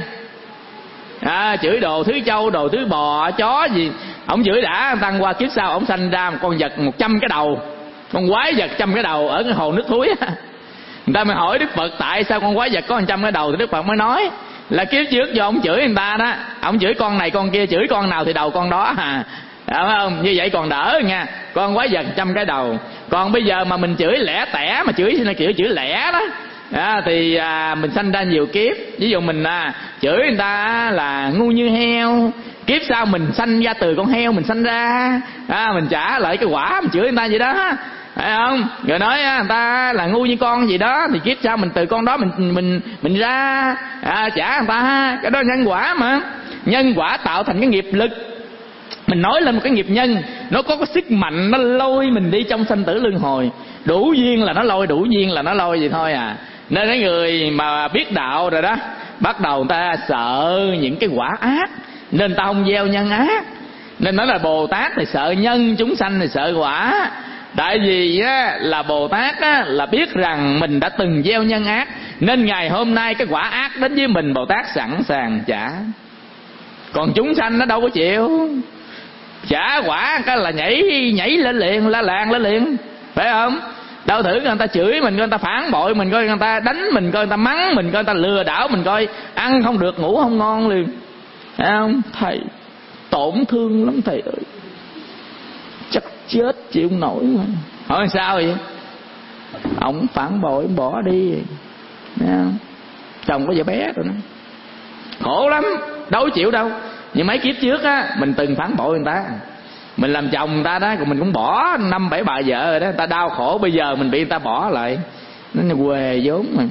à, chửi đồ thứ châu, đồ thứ bò, chó gì. Ông chửi đã tăng qua kiếp sau ông sanh ra một con vật một trăm cái đầu, con quái vật trăm cái đầu ở cái hồ nước thúi á. Người ta mới hỏi Đức Phật tại sao con quái vật có một trăm cái đầu, thì Đức Phật mới nói là kiếp trước do ông chửi người ta đó, ông chửi con này con kia, chửi con nào thì đầu con đó à, đúng không? Như vậy còn đỡ nha, con quái vật trăm cái đầu. Còn bây giờ mà mình chửi lẻ tẻ, mà chửi là kiểu chửi lẻ đó, à, thì à, mình sanh ra nhiều kiếp. Ví dụ mình à, chửi người ta là ngu như heo, kiếp sau mình sanh ra từ con heo mình sanh ra, à, mình trả lại cái quả mình chửi người ta vậy đó, phải không? Rồi nói người ta là ngu như con gì đó, thì kiếp sau mình từ con đó mình mình mình ra, à, trả người ta. Cái đó nhân quả mà, nhân quả tạo thành cái nghiệp lực. Mình nói lên một cái nghiệp nhân, nó có cái sức mạnh, nó lôi mình đi trong sanh tử luân hồi. Đủ duyên là nó lôi, đủ duyên là nó lôi vậy thôi à. Nên cái người mà biết đạo rồi đó, bắt đầu người ta sợ những cái quả ác, nên người ta không gieo nhân ác. Nên nói là Bồ Tát thì sợ nhân, chúng sanh thì sợ quả. Tại vì á, là Bồ Tát á, là biết rằng mình đã từng gieo nhân ác, nên ngày hôm nay cái quả ác đến với mình Bồ Tát sẵn sàng trả. Còn chúng sanh nó đâu có chịu, trả quả cái là nhảy nhảy lên liền, la làng lên liền, phải không? Đâu thử người ta chửi mình coi, người ta phản bội mình coi, người ta đánh mình coi, người ta mắng mình coi, người ta lừa đảo mình coi, ăn không được ngủ không ngon liền, phải không? Thầy tổn thương lắm thầy ơi, chắc chết chịu không nổi mà. Hỏi sao vậy? Ông phản bội, ông bỏ đi, thấy không? Chồng có vợ bé rồi đó, khổ lắm, đâu chịu đâu. Nhưng mấy kiếp trước á, mình từng phản bội người ta, mình làm chồng người ta đó, còn mình cũng bỏ năm bảy bà vợ rồi đó, người ta đau khổ, bây giờ mình bị người ta bỏ lại, nó quê vốn mà,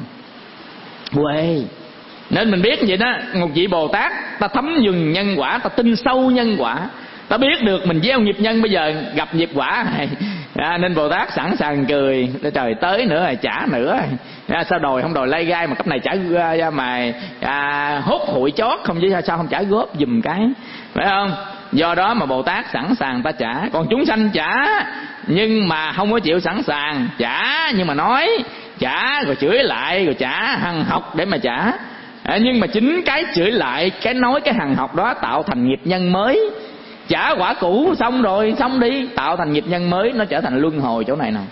quê. Nên mình biết vậy đó, một vị Bồ Tát ta thấm nhuần nhân quả, ta tin sâu nhân quả, ta biết được mình gieo nghiệp nhân, bây giờ gặp nghiệp quả này, à, nên Bồ Tát sẵn sàng cười, trời tới nữa rồi trả nữa, à, sao đòi không đòi lay gai mà cấp này trả ra mà à, hốt hụi chót không chứ sao không trả góp giùm cái, phải không? Do đó mà Bồ Tát sẵn sàng ta trả. Còn chúng sanh trả nhưng mà không có chịu sẵn sàng trả, nhưng mà nói trả rồi chửi lại rồi trả hằng học để mà trả. À, nhưng mà chính cái chửi lại, cái nói, cái hằng học đó tạo thành nghiệp nhân mới. Trả quả cũ xong rồi, xong đi, tạo thành nghiệp nhân mới, nó trở thành luân hồi chỗ này nè.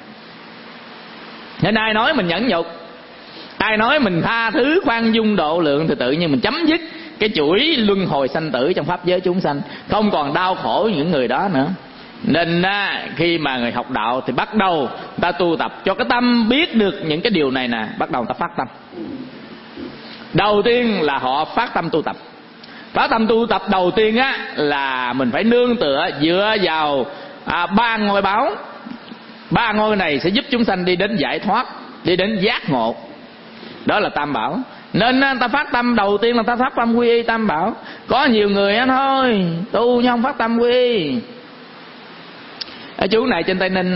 Nên ai nói mình nhẫn nhục, ai nói mình tha thứ khoan dung độ lượng, thì tự nhiên mình chấm dứt cái chuỗi luân hồi sanh tử trong pháp giới chúng sanh, không còn đau khổ những người đó nữa. Nên á, khi mà người học đạo thì bắt đầu ta tu tập cho cái tâm biết được những cái điều này nè, bắt đầu ta phát tâm. Đầu tiên là họ phát tâm tu tập. Phát tâm tu tập đầu tiên á là mình phải nương tựa dựa vào à, ba ngôi báo. Ba ngôi này sẽ giúp chúng sanh đi đến giải thoát, đi đến giác ngộ. Đó là Tam Bảo. Nên ta phát tâm đầu tiên là ta phát tâm quy y Tam Bảo. Có nhiều người á thôi tu nhưng không phát tâm quy y. Ở chú này trên Tây Ninh,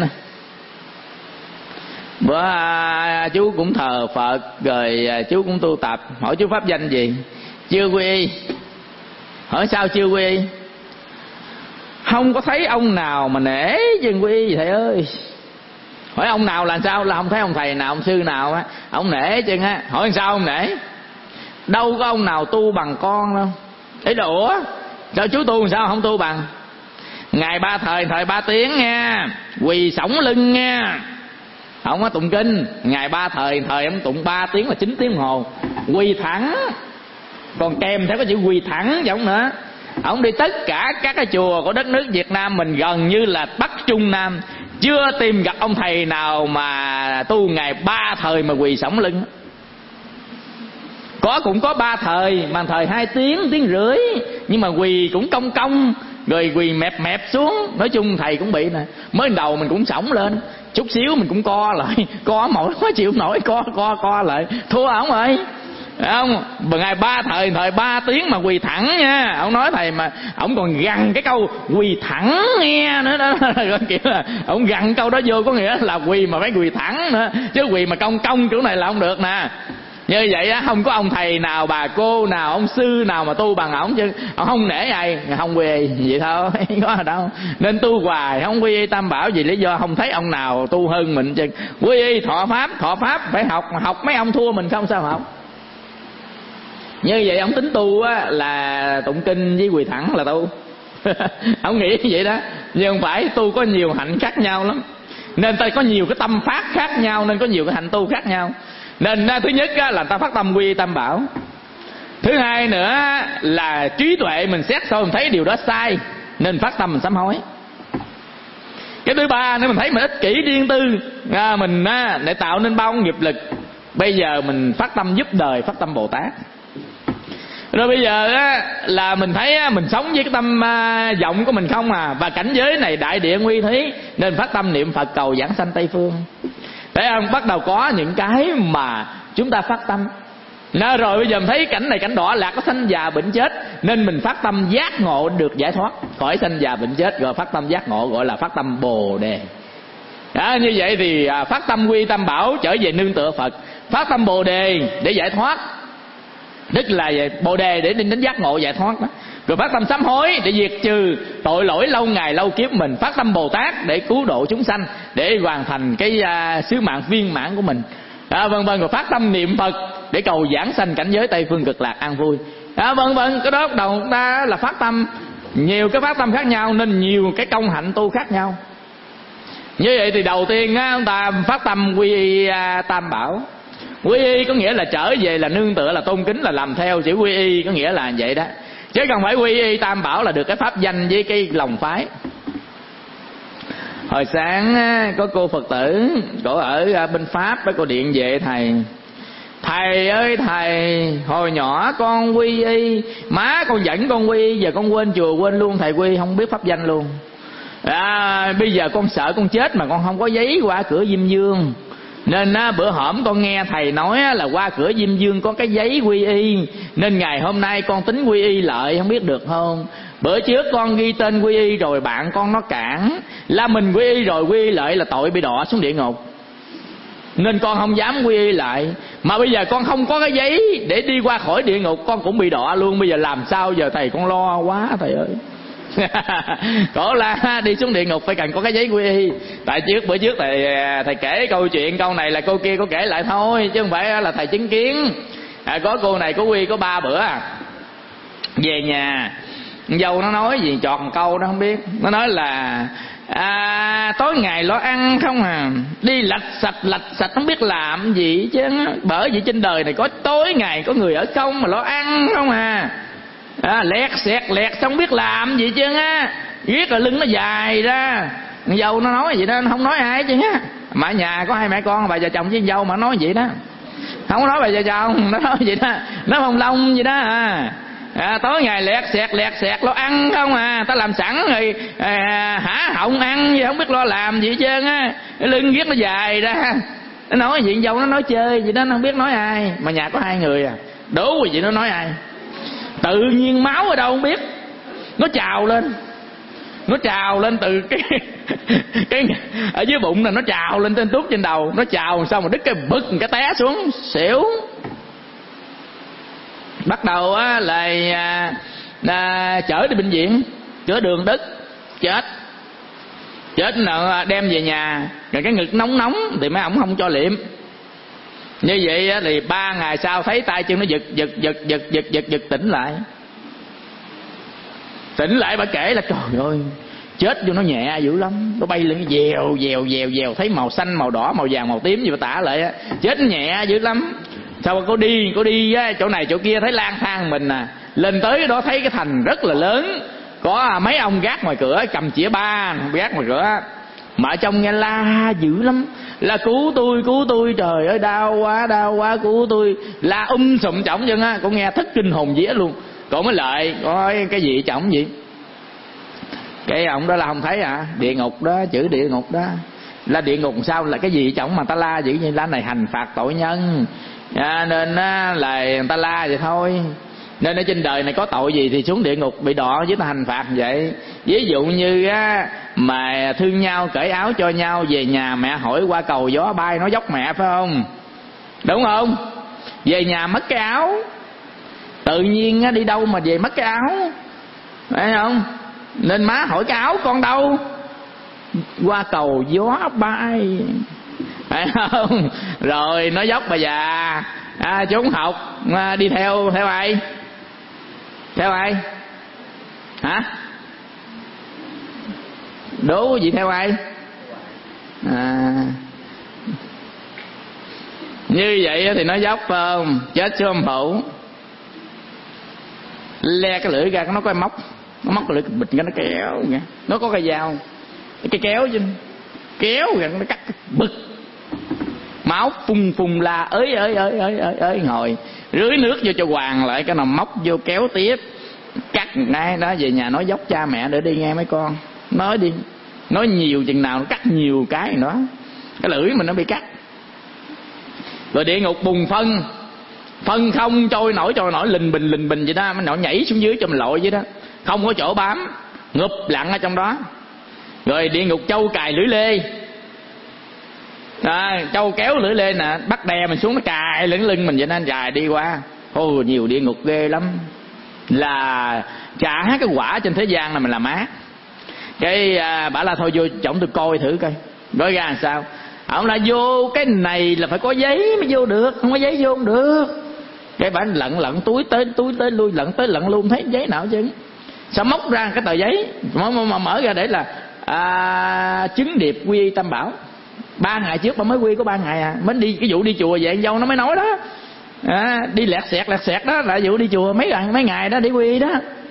bữa à, chú cũng thờ Phật rồi à, chú cũng tu tập. Hỏi chú pháp danh gì? Chưa quy y. Hỏi sao chưa quy y? Không có thấy ông nào mà nể dân quy y gì thầy ơi. Hỏi ông nào là sao? Là không thấy ông thầy nào, ông sư nào á ông nể chứ á. Hỏi sao ông nể? Đâu có ông nào tu bằng con đâu. Thế đùa, sao chú tu sao không tu bằng? ngày ba thời thời ba tiếng nha, quỳ sõng lưng nha. Ông có tụng kinh ngày ba thời thời ông tụng ba tiếng là chín tiếng đồng hồ, quỳ thẳng, còn kèm theo cái chữ quỳ thẳng giống nữa. Ông đi tất cả các cái chùa của đất nước Việt Nam mình, gần như là Bắc Trung Nam, chưa tìm gặp ông thầy nào mà tu ngày ba thời mà quỳ sõng lưng. Có cũng có ba thời mà thời hai tiếng tiếng rưỡi, nhưng mà quỳ cũng cong cong rồi quỳ mẹp mẹp xuống. Nói chung thầy cũng bị nè, mới đầu mình cũng sõng lên chút xíu mình cũng co lại, co mỏi quá chịu nổi, co co co lại, thua ổng rồi. Thấy không? Ngày ba thời thời ba tiếng mà quỳ thẳng nha. Ông nói thầy mà ông còn gằn cái câu quỳ thẳng nghe nữa đó, kiểu là ông gằn câu đó vô, có nghĩa là quỳ mà phải quỳ thẳng nữa, chứ quỳ mà cong cong chỗ này là không được nè. Như vậy á, không có ông thầy nào, bà cô nào, ông sư nào mà tu bằng ổng, chứ ông không nể ai, không quy y vậy thôi, có ở đâu. Nên tu hoài không quy y Tam Bảo, vì lý do không thấy ông nào tu hơn mình chứ. Quy y thọ pháp, thọ pháp phải học, học mấy ông thua mình không sao học. Như vậy ông tính tu á là tụng kinh với quỳ thẳng là tu. Ông nghĩ vậy đó, nhưng không phải, tu có nhiều hạnh khác nhau lắm, nên ta có nhiều cái tâm pháp khác nhau, nên có nhiều cái hạnh tu khác nhau. Nên thứ nhất là ta phát tâm quy y Tam Bảo. Thứ hai nữa là trí tuệ mình xét soi mình thấy điều đó sai, nên phát tâm mình sám hối. Cái thứ ba nữa, mình thấy mình ích kỷ riêng tư, à, mình á, để tạo nên bao nghiệp lực, bây giờ mình phát tâm giúp đời, phát tâm Bồ Tát. Rồi bây giờ á, là mình thấy á, mình sống với cái tâm à, vọng của mình không à, và cảnh giới này đại địa nguy thí, nên phát tâm niệm Phật cầu giảng sanh Tây Phương. Thấy không? Bắt đầu có những cái mà chúng ta phát tâm. Nó rồi bây giờ mình thấy cảnh này cảnh đỏ là có sanh già bệnh chết, nên mình phát tâm giác ngộ được giải thoát khỏi sanh già bệnh chết, rồi phát tâm giác ngộ gọi là phát tâm Bồ Đề. Đó, như vậy thì à, phát tâm quy Tam Bảo trở về nương tựa Phật, phát tâm Bồ Đề để giải thoát, tức là Bồ Đề để đến giác ngộ giải thoát đó. Rồi phát tâm sám hối để diệt trừ tội lỗi lâu ngày lâu kiếp mình, phát tâm Bồ Tát để cứu độ chúng sanh, để hoàn thành cái uh, sứ mạng viên mãn của mình, à, vân vân. Rồi phát tâm niệm Phật để cầu giảng sanh cảnh giới Tây Phương cực lạc an vui, à, vân vân. Cái đó bắt đầu chúng ta là phát tâm, nhiều cái phát tâm khác nhau nên nhiều cái công hạnh tu khác nhau. Như vậy thì đầu tiên á, chúng ta phát tâm quy y uh, Tam Bảo. Quy y có nghĩa là trở về, là nương tựa, là tôn kính, là làm theo. Chữ quy y có nghĩa là vậy đó, chứ không phải quy y Tam Bảo là được cái pháp danh với cái lòng phái. Hồi sáng có cô Phật tử, cô ở bên Pháp, với cô điện về thầy: thầy ơi thầy, hồi nhỏ con quy y, má con dẫn con quy y, giờ con quên chùa quên luôn thầy quy, không biết pháp danh luôn. À, bây giờ con sợ con chết mà con không có giấy qua cửa Diêm Dương, nên á, bữa hổm con nghe thầy nói á, là qua cửa Diêm Dương có cái giấy quy y, nên ngày hôm nay con tính quy y lại, không biết được không. Bữa trước con ghi tên quy y rồi bạn con nó cản, là mình quy y rồi quy y lại là tội bị đọa xuống địa ngục, nên con không dám quy y lại. Mà bây giờ con không có cái giấy để đi qua khỏi địa ngục, con cũng bị đọa luôn. Bây giờ làm sao giờ thầy, con lo quá thầy ơi. Cổ la đi xuống địa ngục phải cần có cái giấy quy y. Tại trước bữa trước thầy thầy kể câu chuyện, câu này là cô kia có kể lại thôi, chứ không phải là thầy chứng kiến. À, có cô này có quy có ba bữa về nhà, dâu nó nói gì chọt một câu đó không biết, nó nói là à, tối ngày lo ăn không à, đi lạch sạch lạch sạch không biết làm gì chứ, bởi vì trên đời này có tối ngày có người ở không mà lo ăn không à. À, lẹt xẹt lẹt xong biết làm gì chứ á, riết là lưng nó dài ra. Dâu nó nói vậy đó, nó không nói ai chứ á. Mà ở nhà có hai mẹ con, bà vợ chồng với dâu mà nói vậy đó, không có nói bà vợ chồng, nó nói vậy đó, nó phong long vậy đó à. À, tối ngày lẹt xẹt lẹt xẹt lo ăn không à, ta làm sẵn rồi à, hả họng ăn gì không biết lo làm gì hết trơn á, cái lưng riết nó dài ra. Nó nói gì dâu nó nói chơi vậy đó, nó không biết nói ai, mà nhà có hai người à, đố gì nó nói ai. Tự nhiên máu ở đâu không biết, nó trào lên, nó trào lên từ cái cái ở dưới bụng là nó trào lên trên tuốt trên đầu, nó trào xong rồi đứt cái bực cái té xuống xỉu. Bắt đầu á là à, à, chở đi bệnh viện, chữa đường đất, chết chết là đem về nhà, rồi cái ngực nóng nóng thì mấy ổng không cho liệm. Như vậy á, thì ba ngày sau thấy tay chân nó giật giật giật giật giật giật giật tỉnh lại. Tỉnh lại bà kể là trời ơi, chết vô nó nhẹ dữ lắm, nó bay lên dèo dèo dèo dèo, thấy màu xanh màu đỏ màu vàng màu tím gì mà tả lại á, chết nhẹ dữ lắm. Sao có đi có đi á, chỗ này chỗ kia thấy lang thang mình à, lên tới cái đó thấy cái thành rất là lớn, có mấy ông gác ngoài cửa cầm chĩa ba gác ngoài cửa, mà ở trong nghe la dữ lắm, là cứu tôi cứu tôi, trời ơi đau quá đau quá cứu tôi, la um sùm chổng chân á, con nghe thất kinh hồn vía luôn. Cổ mới lại coi cái gì chổng gì, cái ông đó là không thấy à, địa ngục đó, chữ địa ngục đó là địa ngục. Sao là cái gì chổng mà ta la dữ như la này hành phạt tội nhân à, nên á, là người ta la vậy thôi. Nên ở trên đời này có tội gì thì xuống địa ngục bị đọa với ta hành phạt vậy. Ví dụ như á, mà thương nhau cởi áo cho nhau, về nhà mẹ hỏi qua cầu gió bay nó dốc mẹ phải không, đúng không? Về nhà mất cái áo, tự nhiên á, đi đâu mà về mất cái áo, phải không? Nên má hỏi cái áo con đâu, qua cầu gió bay, phải không? Rồi nó dốc bà già à, trốn học à, đi theo theo ai theo ai hả, đố gì theo ai à, như vậy thì nó dốc phải không, chết chưa ông phụ, le cái lưỡi ra nó có móc, nó móc cái lưỡi bịch ra nó kéo kìa, nó có cái dao cái kéo chứ, kéo ra nó cắt bực, máu phun phun la ới ới ới ới ới ới ngồi rưới nước vô cho hoàng lại, cái nào móc vô kéo tiếp, cắt ngay đó. Về nhà nói dốc cha mẹ để đi nghe mấy con, nói đi, nói nhiều chừng nào nó cắt nhiều cái nữa, cái lưỡi mình nó bị cắt. Rồi địa ngục bùng phân, phân không trôi nổi trôi nổi lình bình lình bình vậy đó, nó nhảy xuống dưới cho mình lội vậy đó, không có chỗ bám, ngụp lặn ở trong đó. Rồi địa ngục châu cài lưỡi lê à, châu kéo lưỡi lê nè, bắt đè mình xuống nó cài lưng lưng mình vậy nên dài đi qua. Ô nhiều địa ngục ghê lắm, là trả cái quả trên thế gian này mình làm ác. Cái à, bảo là thôi vô chổng tôi coi thử coi gói ra làm sao. Ông là vô cái này là phải có giấy mới vô được, không có giấy vô không được. Cái bà lận lận túi tới túi tới lui, lận tới lận luôn, thấy giấy nào chứ. Sao móc ra cái tờ giấy mà, mà, mà mở ra để là à, chứng điệp quy y tam bảo. Ba ngày trước bà mới quy có ba ngày à, mới đi cái vụ đi chùa vậy dâu nó mới nói đó à, đi lẹt xẹt lẹt xẹt đó là vụ đi chùa mấy ngày mấy ngày đó để quy y đó.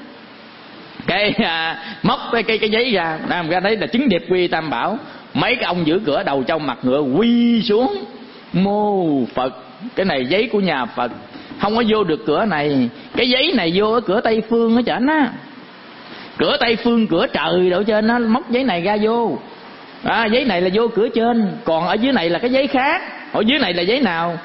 Cái à, móc cái cái cái giấy ra làm ra đấy là chứng điệp quy y tam bảo. Mấy cái ông giữ cửa đầu trong mặt ngựa quy xuống mô Phật, cái này giấy của nhà Phật, không có vô được cửa này. Cái giấy này vô ở cửa Tây Phương ở trển á, cửa Tây Phương cửa trời đổ trên nó móc giấy này ra vô à, giấy này là vô cửa trên, còn ở dưới này là cái giấy khác. Ở dưới này là giấy nào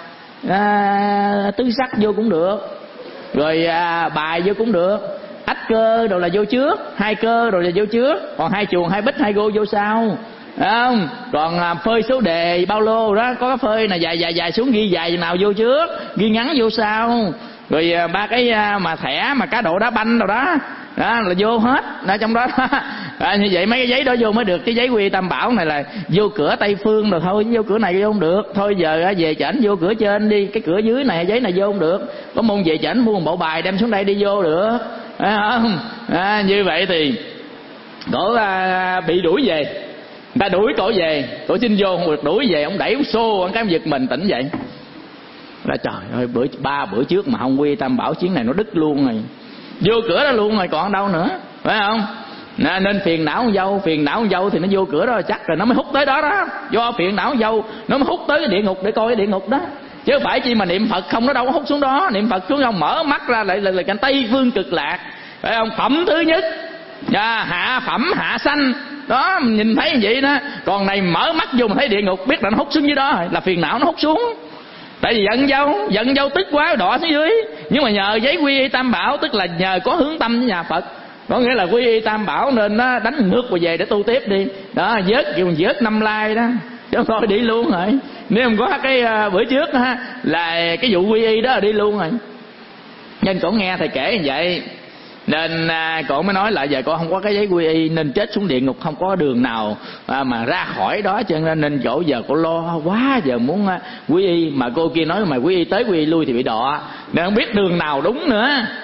à, tứ sắc vô cũng được, rồi à, bài vô cũng được, ách cơ đồ là vô trước, hai cơ đồ là vô trước, còn hai chuồng hai bích hai gô vô sau, không? Còn à, phơi số đề bao lô đó, có cái phơi này dài dài dài xuống, ghi dài nào vô trước, ghi ngắn vô sau. Rồi à, ba cái à, mà thẻ mà cá độ đá banh đâu đó đó là vô hết ở trong đó, đó. À, như vậy mấy cái giấy đó vô mới được. Cái giấy quy tam bảo này là vô cửa Tây Phương rồi thôi, vô cửa này vô không được. Thôi giờ về chảnh vô cửa trên đi, cái cửa dưới này giấy này vô không được. Có môn về chảnh mua một bộ bài đem xuống đây đi vô được, phải không? À, như vậy thì cổ à, bị đuổi về, người ta đuổi cổ về, cổ xin vô không được, đuổi về ông đẩy ông xô ông cái giật mình tỉnh dậy. Là trời ơi, bữa ba bữa trước mà không quy tam bảo chuyến này nó đứt luôn rồi, vô cửa đó luôn rồi còn đâu nữa, phải không? Nên phiền não con dâu, phiền não con dâu thì nó vô cửa đó chắc rồi nó mới hút tới đó đó. Do phiền não con dâu nó mới hút tới cái địa ngục để coi cái địa ngục đó, chứ phải chi mà niệm Phật không nó đâu có hút xuống đó. Niệm Phật xuống không mở mắt ra lại là, là cảnh Tây Phương cực lạc, phải không? Phẩm thứ nhất à, hạ phẩm hạ sanh đó, nhìn thấy như vậy đó. Còn này mở mắt vô mà thấy địa ngục, biết là nó hút xuống dưới đó rồi, là phiền não nó hút xuống. Tại vì giận dâu, giận dâu tức quá đọa xuống dưới. Nhưng mà nhờ giấy quy y tam bảo, tức là nhờ có hướng tâm với nhà Phật, có nghĩa là quy y tam bảo nên nó đánh ngược về để tu tiếp đi đó, vớt kêu vớt năm lai đó chứ không thôi đi luôn rồi. Nếu không có cái uh, bữa trước ha, là cái vụ quy y đó là đi luôn rồi. Nên cổ nghe thầy kể như vậy nên à, cổ mới nói là giờ con không có cái giấy quy y nên chết xuống địa ngục, không có đường nào à, mà ra khỏi đó, cho nên nên chỗ giờ cổ lo quá, giờ muốn à, quy y mà cô kia nói mà quy y tới quy y lui thì bị đọa, nên không biết đường nào đúng nữa.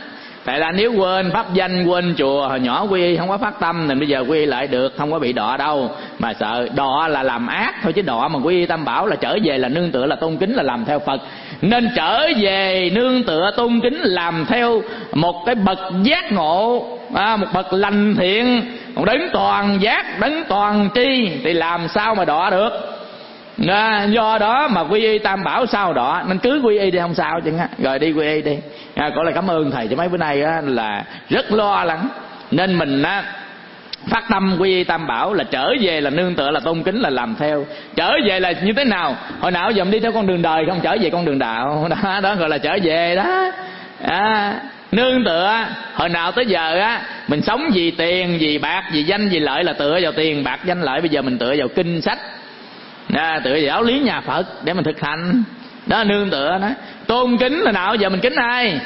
Tại là nếu quên pháp danh, quên chùa, hồi nhỏ quy y không có phát tâm, nên bây giờ quy y lại được, không có bị đọa đâu. Mà sợ đọa là làm ác thôi, chứ đọa mà quy y Tam Bảo là trở về là nương tựa, là tôn kính, là làm theo Phật. Nên trở về nương tựa tôn kính, làm theo một cái bậc giác ngộ, à, một bậc lành thiện, một đấng toàn giác, đấng toàn tri, thì làm sao mà đọa được. À, do đó mà quy y Tam Bảo sao đọa, nên cứ quy y đi không sao chứ. Rồi đi quy y đi. À, gọi là cảm ơn thầy cho mấy bữa nay á, là rất lo lắng. Nên mình á, phát tâm quy y Tam Bảo là trở về là nương tựa, là tôn kính, là làm theo. Trở về là như thế nào? Hồi nào giờ mình đi theo con đường đời không, trở về con đường đạo đó, đó gọi là trở về đó. À, nương tựa hồi nào tới giờ á, mình sống vì tiền, vì bạc, vì danh, vì lợi, là tựa vào tiền bạc danh lợi. Bây giờ mình tựa vào kinh sách, à, tựa vào giáo lý nhà Phật để mình thực hành đó, nương tựa đó. Tôn kính là nào giờ mình kính ai?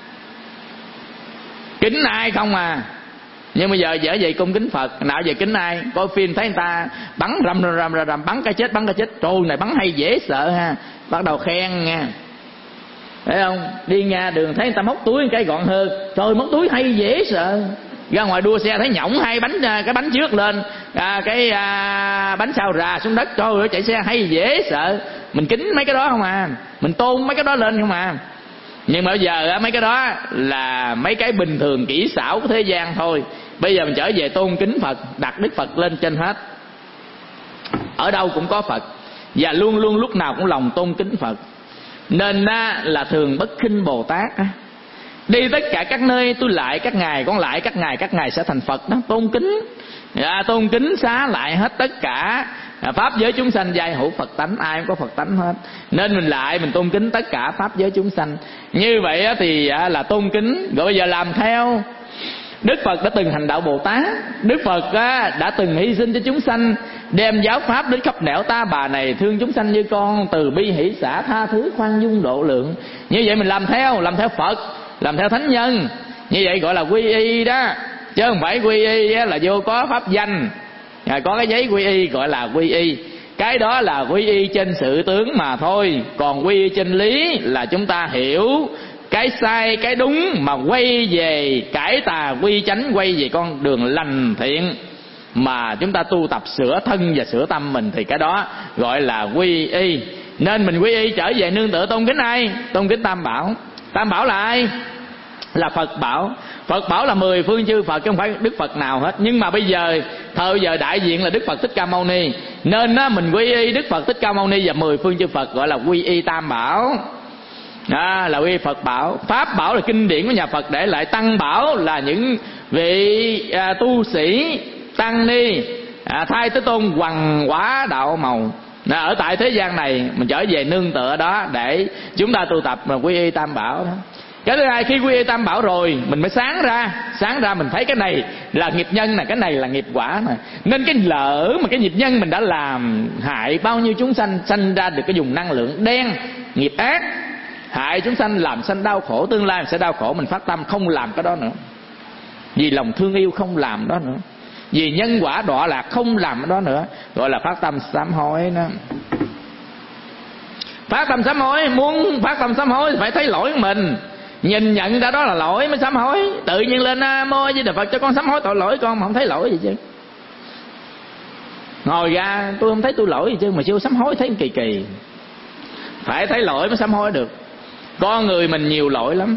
Kính ai không à. Nhưng bây giờ dở vậy cung kính Phật, nào giờ kính ai? Coi phim thấy người ta bắn rầm rầm rầm rầm, bắn cái chết, bắn cái chết, trời này bắn hay dễ sợ ha, bắt đầu khen nha, thấy không? Đi nha đường thấy người ta móc túi cái gọn hơn, trời móc túi hay dễ sợ. Ra ngoài đua xe thấy nhổng hai bánh, cái bánh trước lên, à, cái à, bánh sau rà xuống đất, trời ơi chạy xe hay dễ sợ. Mình kính mấy cái đó không à, mình tôn mấy cái đó lên không à. Nhưng mà bây giờ mấy cái đó là mấy cái bình thường kỹ xảo của thế gian thôi. Bây giờ mình trở về tôn kính Phật, đặt Đức Phật lên trên hết. Ở đâu cũng có Phật, và luôn luôn lúc nào cũng lòng tôn kính Phật. Nên là thường bất khinh Bồ Tát. Đi tất cả các nơi tôi lại các ngài, con lại các ngài, các ngài sẽ thành Phật đó. Tôn kính, à, tôn kính xá lại hết tất cả pháp giới chúng sanh, giai hữu Phật tánh, ai cũng có Phật tánh hết. Nên mình lại mình tôn kính tất cả pháp giới chúng sanh. Như vậy thì là tôn kính. Rồi bây giờ làm theo. Đức Phật đã từng hành đạo Bồ Tát, Đức Phật đã từng hy sinh cho chúng sanh, đem giáo pháp đến khắp nẻo ta bà này, thương chúng sanh như con, từ bi hỷ xả, tha thứ khoan dung độ lượng. Như vậy mình làm theo, làm theo Phật, làm theo thánh nhân. Như vậy gọi là quy y đó, chứ không phải quy y là vô có pháp danh, có cái giấy quy y gọi là quy y. Cái đó là quy y trên sự tướng mà thôi. Còn quy y trên lý là chúng ta hiểu cái sai cái đúng, mà quay về cải tà quy chánh, quay về con đường lành thiện mà chúng ta tu tập sửa thân và sửa tâm mình, thì cái đó gọi là quy y. Nên mình quy y trở về nương tựa tôn kính ai? Tôn kính Tam Bảo. Tam Bảo là ai? Là Phật Bảo. Phật Bảo là mười phương chư Phật, chứ không phải Đức Phật nào hết. Nhưng mà bây giờ thời giờ đại diện là Đức Phật Thích Ca Mâu Ni, nên á, mình quy y Đức Phật Thích Ca Mâu Ni và mười phương chư Phật, gọi là quy y Tam Bảo. À, là quy y Phật Bảo. Pháp Bảo là kinh điển của nhà Phật để lại. Tăng Bảo là những vị à, tu sĩ tăng ni à, thay Thế Tôn hoằng hóa đạo màu. À, ở tại thế gian này mình trở về nương tựa đó để chúng ta tu tập mà quy y Tam Bảo đó. Cái thứ hai, khi quy y Tam Bảo rồi mình mới sáng ra, sáng ra mình thấy cái này là nghiệp nhân nè, cái này là nghiệp quả nè. Nên cái lỡ mà cái nghiệp nhân mình đã làm hại bao nhiêu chúng sanh, sanh ra được cái dùng năng lượng đen, nghiệp ác, hại chúng sanh, làm sanh đau khổ, tương lai mình sẽ đau khổ. Mình phát tâm không làm cái đó nữa, vì lòng thương yêu không làm đó nữa, vì nhân quả đọa lạc không làm cái đó nữa, gọi là phát tâm sám hối đó. Phát tâm sám hối, muốn phát tâm sám hối thì phải thấy lỗi của mình, nhìn nhận ra đó là lỗi mới sám hối. Tự nhiên lên Nam Mô Di Đà Phật cho con sám hối tội lỗi con mà không thấy lỗi gì chứ. Ngồi ra tôi không thấy tôi lỗi gì chứ, mà chưa sám hối thấy kỳ kỳ. Phải thấy lỗi mới sám hối được. Con người mình nhiều lỗi lắm,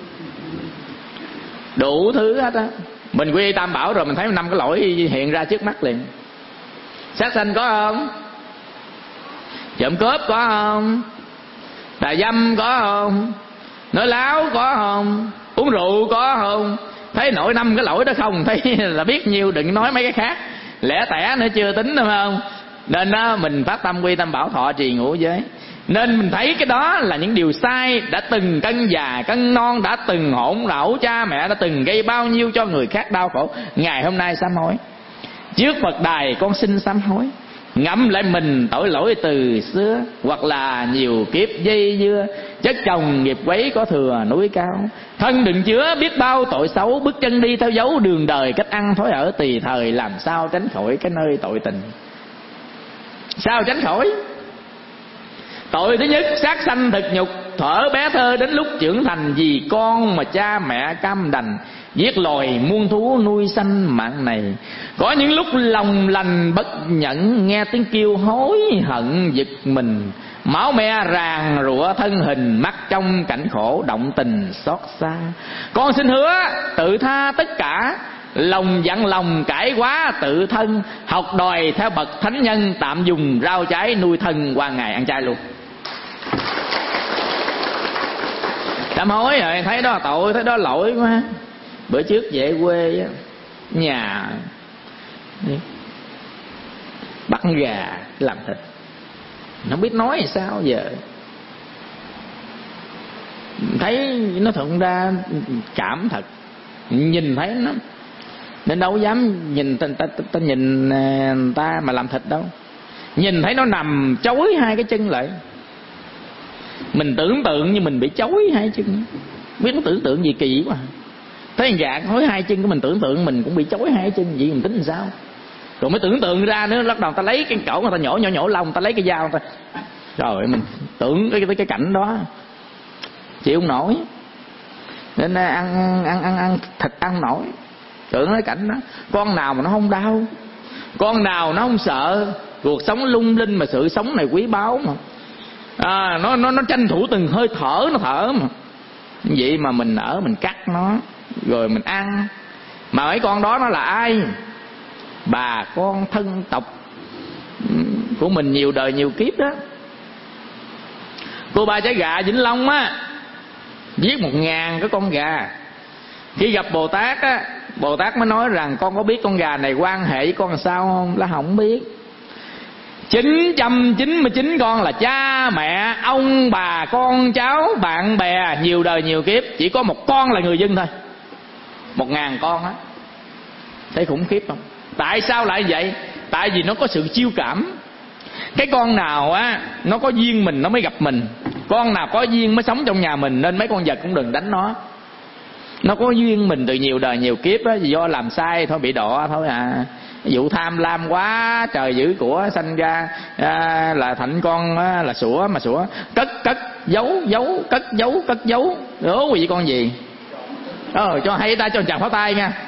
đủ thứ hết á. Mình quy y Tam Bảo rồi mình thấy năm cái lỗi hiện ra trước mắt liền. Sát sanh có không? Trộm cướp có không? Tà dâm có không? Nói láo có không? Uống rượu có không? Thấy nổi năm cái lỗi đó không, thấy là biết nhiêu, đừng nói mấy cái khác. Lẻ tẻ nữa chưa tính, đúng không? Nên đó, mình phát tâm quy Tam Bảo, thọ trì ngũ giới. Nên mình thấy cái đó là những điều sai, đã từng cân già cân non, đã từng hỗn lẩu, cha mẹ đã từng gây bao nhiêu cho người khác đau khổ. Ngày hôm nay sám hối, trước Phật đài con xin sám hối, ngẫm lại mình tội lỗi từ xưa, hoặc là nhiều kiếp dây dưa, chất chồng nghiệp quấy có thừa núi cao. Thân đừng chứa biết bao tội xấu, bước chân đi theo dấu đường đời, cách ăn thói ở tùy thời, làm sao tránh khỏi cái nơi tội tình. Sao tránh khỏi? Tội thứ nhất sát sanh thực nhục, thuở bé thơ đến lúc trưởng thành, vì con mà cha mẹ cam đành, giết loài muôn thú nuôi sanh mạng này. Có những lúc lòng lành bất nhẫn, nghe tiếng kêu hối hận giật mình, máu me ràng rụa thân hình, mắt trong cảnh khổ động tình xót xa. Con xin hứa tự tha tất cả, lòng dặn lòng cải quá tự thân, học đòi theo bậc thánh nhân, tạm dùng rau trái nuôi thân qua ngày ăn chay luôn. Sám hối rồi, thấy đó tội, thấy đó lỗi quá. Bữa trước về quê á, nhà bắt gà làm thịt, không biết nói sao giờ. Thấy nó thuận ra cảm thật, nhìn thấy nó nên đâu dám nhìn ta, ta, ta, ta nhìn người ta mà làm thịt đâu. Nhìn thấy nó nằm chối hai cái chân lại, mình tưởng tượng như mình bị chối hai chân, biết nó tưởng tượng gì kỳ quá. Thấy gà thối hai chân của mình, tưởng tượng mình cũng bị chối hai chân, vậy mình tính làm sao? Rồi mới tưởng tượng ra nữa, bắt đầu ta lấy cái cổ người ta nhổ nhổ nhổ lông, ta lấy cái dao ta, rồi mình tưởng cái cái, cái cảnh đó chịu không nổi, nên ăn ăn ăn ăn thịt ăn nổi. Tưởng cái cảnh đó, con nào mà nó không đau, con nào nó không sợ. Cuộc sống lung linh mà sự sống này quý báu mà, à, nó nó nó tranh thủ từng hơi thở nó thở mà. Vậy mà mình ở mình cắt nó rồi mình ăn. Mà mấy con đó nó là ai? Bà con thân tộc của mình nhiều đời nhiều kiếp đó. Cô ba trái gà Vĩnh Long á, giết một ngàn cái con gà. Khi gặp Bồ Tát á, Bồ Tát mới nói rằng con có biết con gà này quan hệ với con sao không? Là không biết. chín trăm chín mươi chín con là cha mẹ, ông bà, con cháu, bạn bè, nhiều đời nhiều kiếp. Chỉ có một con là người dân thôi. Một ngàn con á. Thấy khủng khiếp không? Tại sao lại vậy? Tại vì nó có sự chiêu cảm. Cái con nào á, nó có duyên mình nó mới gặp mình. Con nào có duyên mới sống trong nhà mình, nên mấy con vật cũng đừng đánh nó. Nó có duyên mình từ nhiều đời nhiều kiếp á, do làm sai thôi bị đọa thôi à. Vụ tham lam quá trời giữ của sanh ra à, là thành con á, là sủa mà sủa cất cất giấu giấu cất giấu cất giấu. Đố gì con gì? Ờ cho hay ta cho chàng pháo tay nha.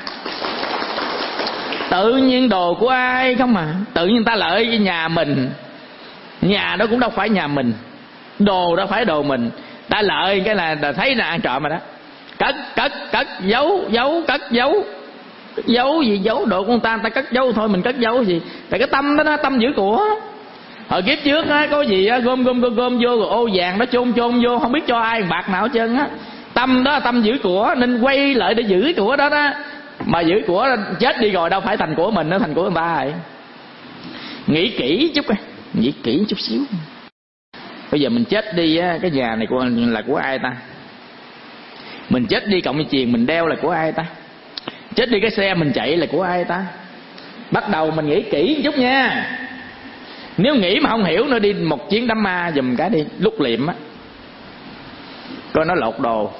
Tự nhiên đồ của ai không mà, tự nhiên ta lợi với nhà mình. Nhà đó cũng đâu phải nhà mình, đồ đó phải đồ mình. Ta lợi cái là thấy là ăn trộm rồi đó. Cất cất cất giấu giấu cất giấu. Cất giấu gì? Giấu đồ của người ta, người ta cất giấu thôi, mình cất giấu gì? Tại cái tâm đó, đó tâm giữ của. Hồi kiếp trước á, có gì á, gom gom gom gom vô rồi ô vàng nó chôn chôn vô, không biết cho ai bạc nào hết trơn á. Tâm đó là tâm giữ của, nên quay lại để giữ của đó đó. Mà giữ của chết đi rồi đâu phải thành của mình, nó thành của người ta rồi. Nghĩ kỹ chút, nghĩ kỹ chút xíu. Bây giờ mình chết đi á, cái nhà này của là của ai ta? Mình chết đi cộng với chuyền mình đeo là của ai ta? Chết đi cái xe mình chạy là của ai ta? Bắt đầu mình nghĩ kỹ một chút nha. Nếu nghĩ mà không hiểu nữa, đi một chuyến đám ma giùm cái đi, lúc liệm á, coi nó lột đồ.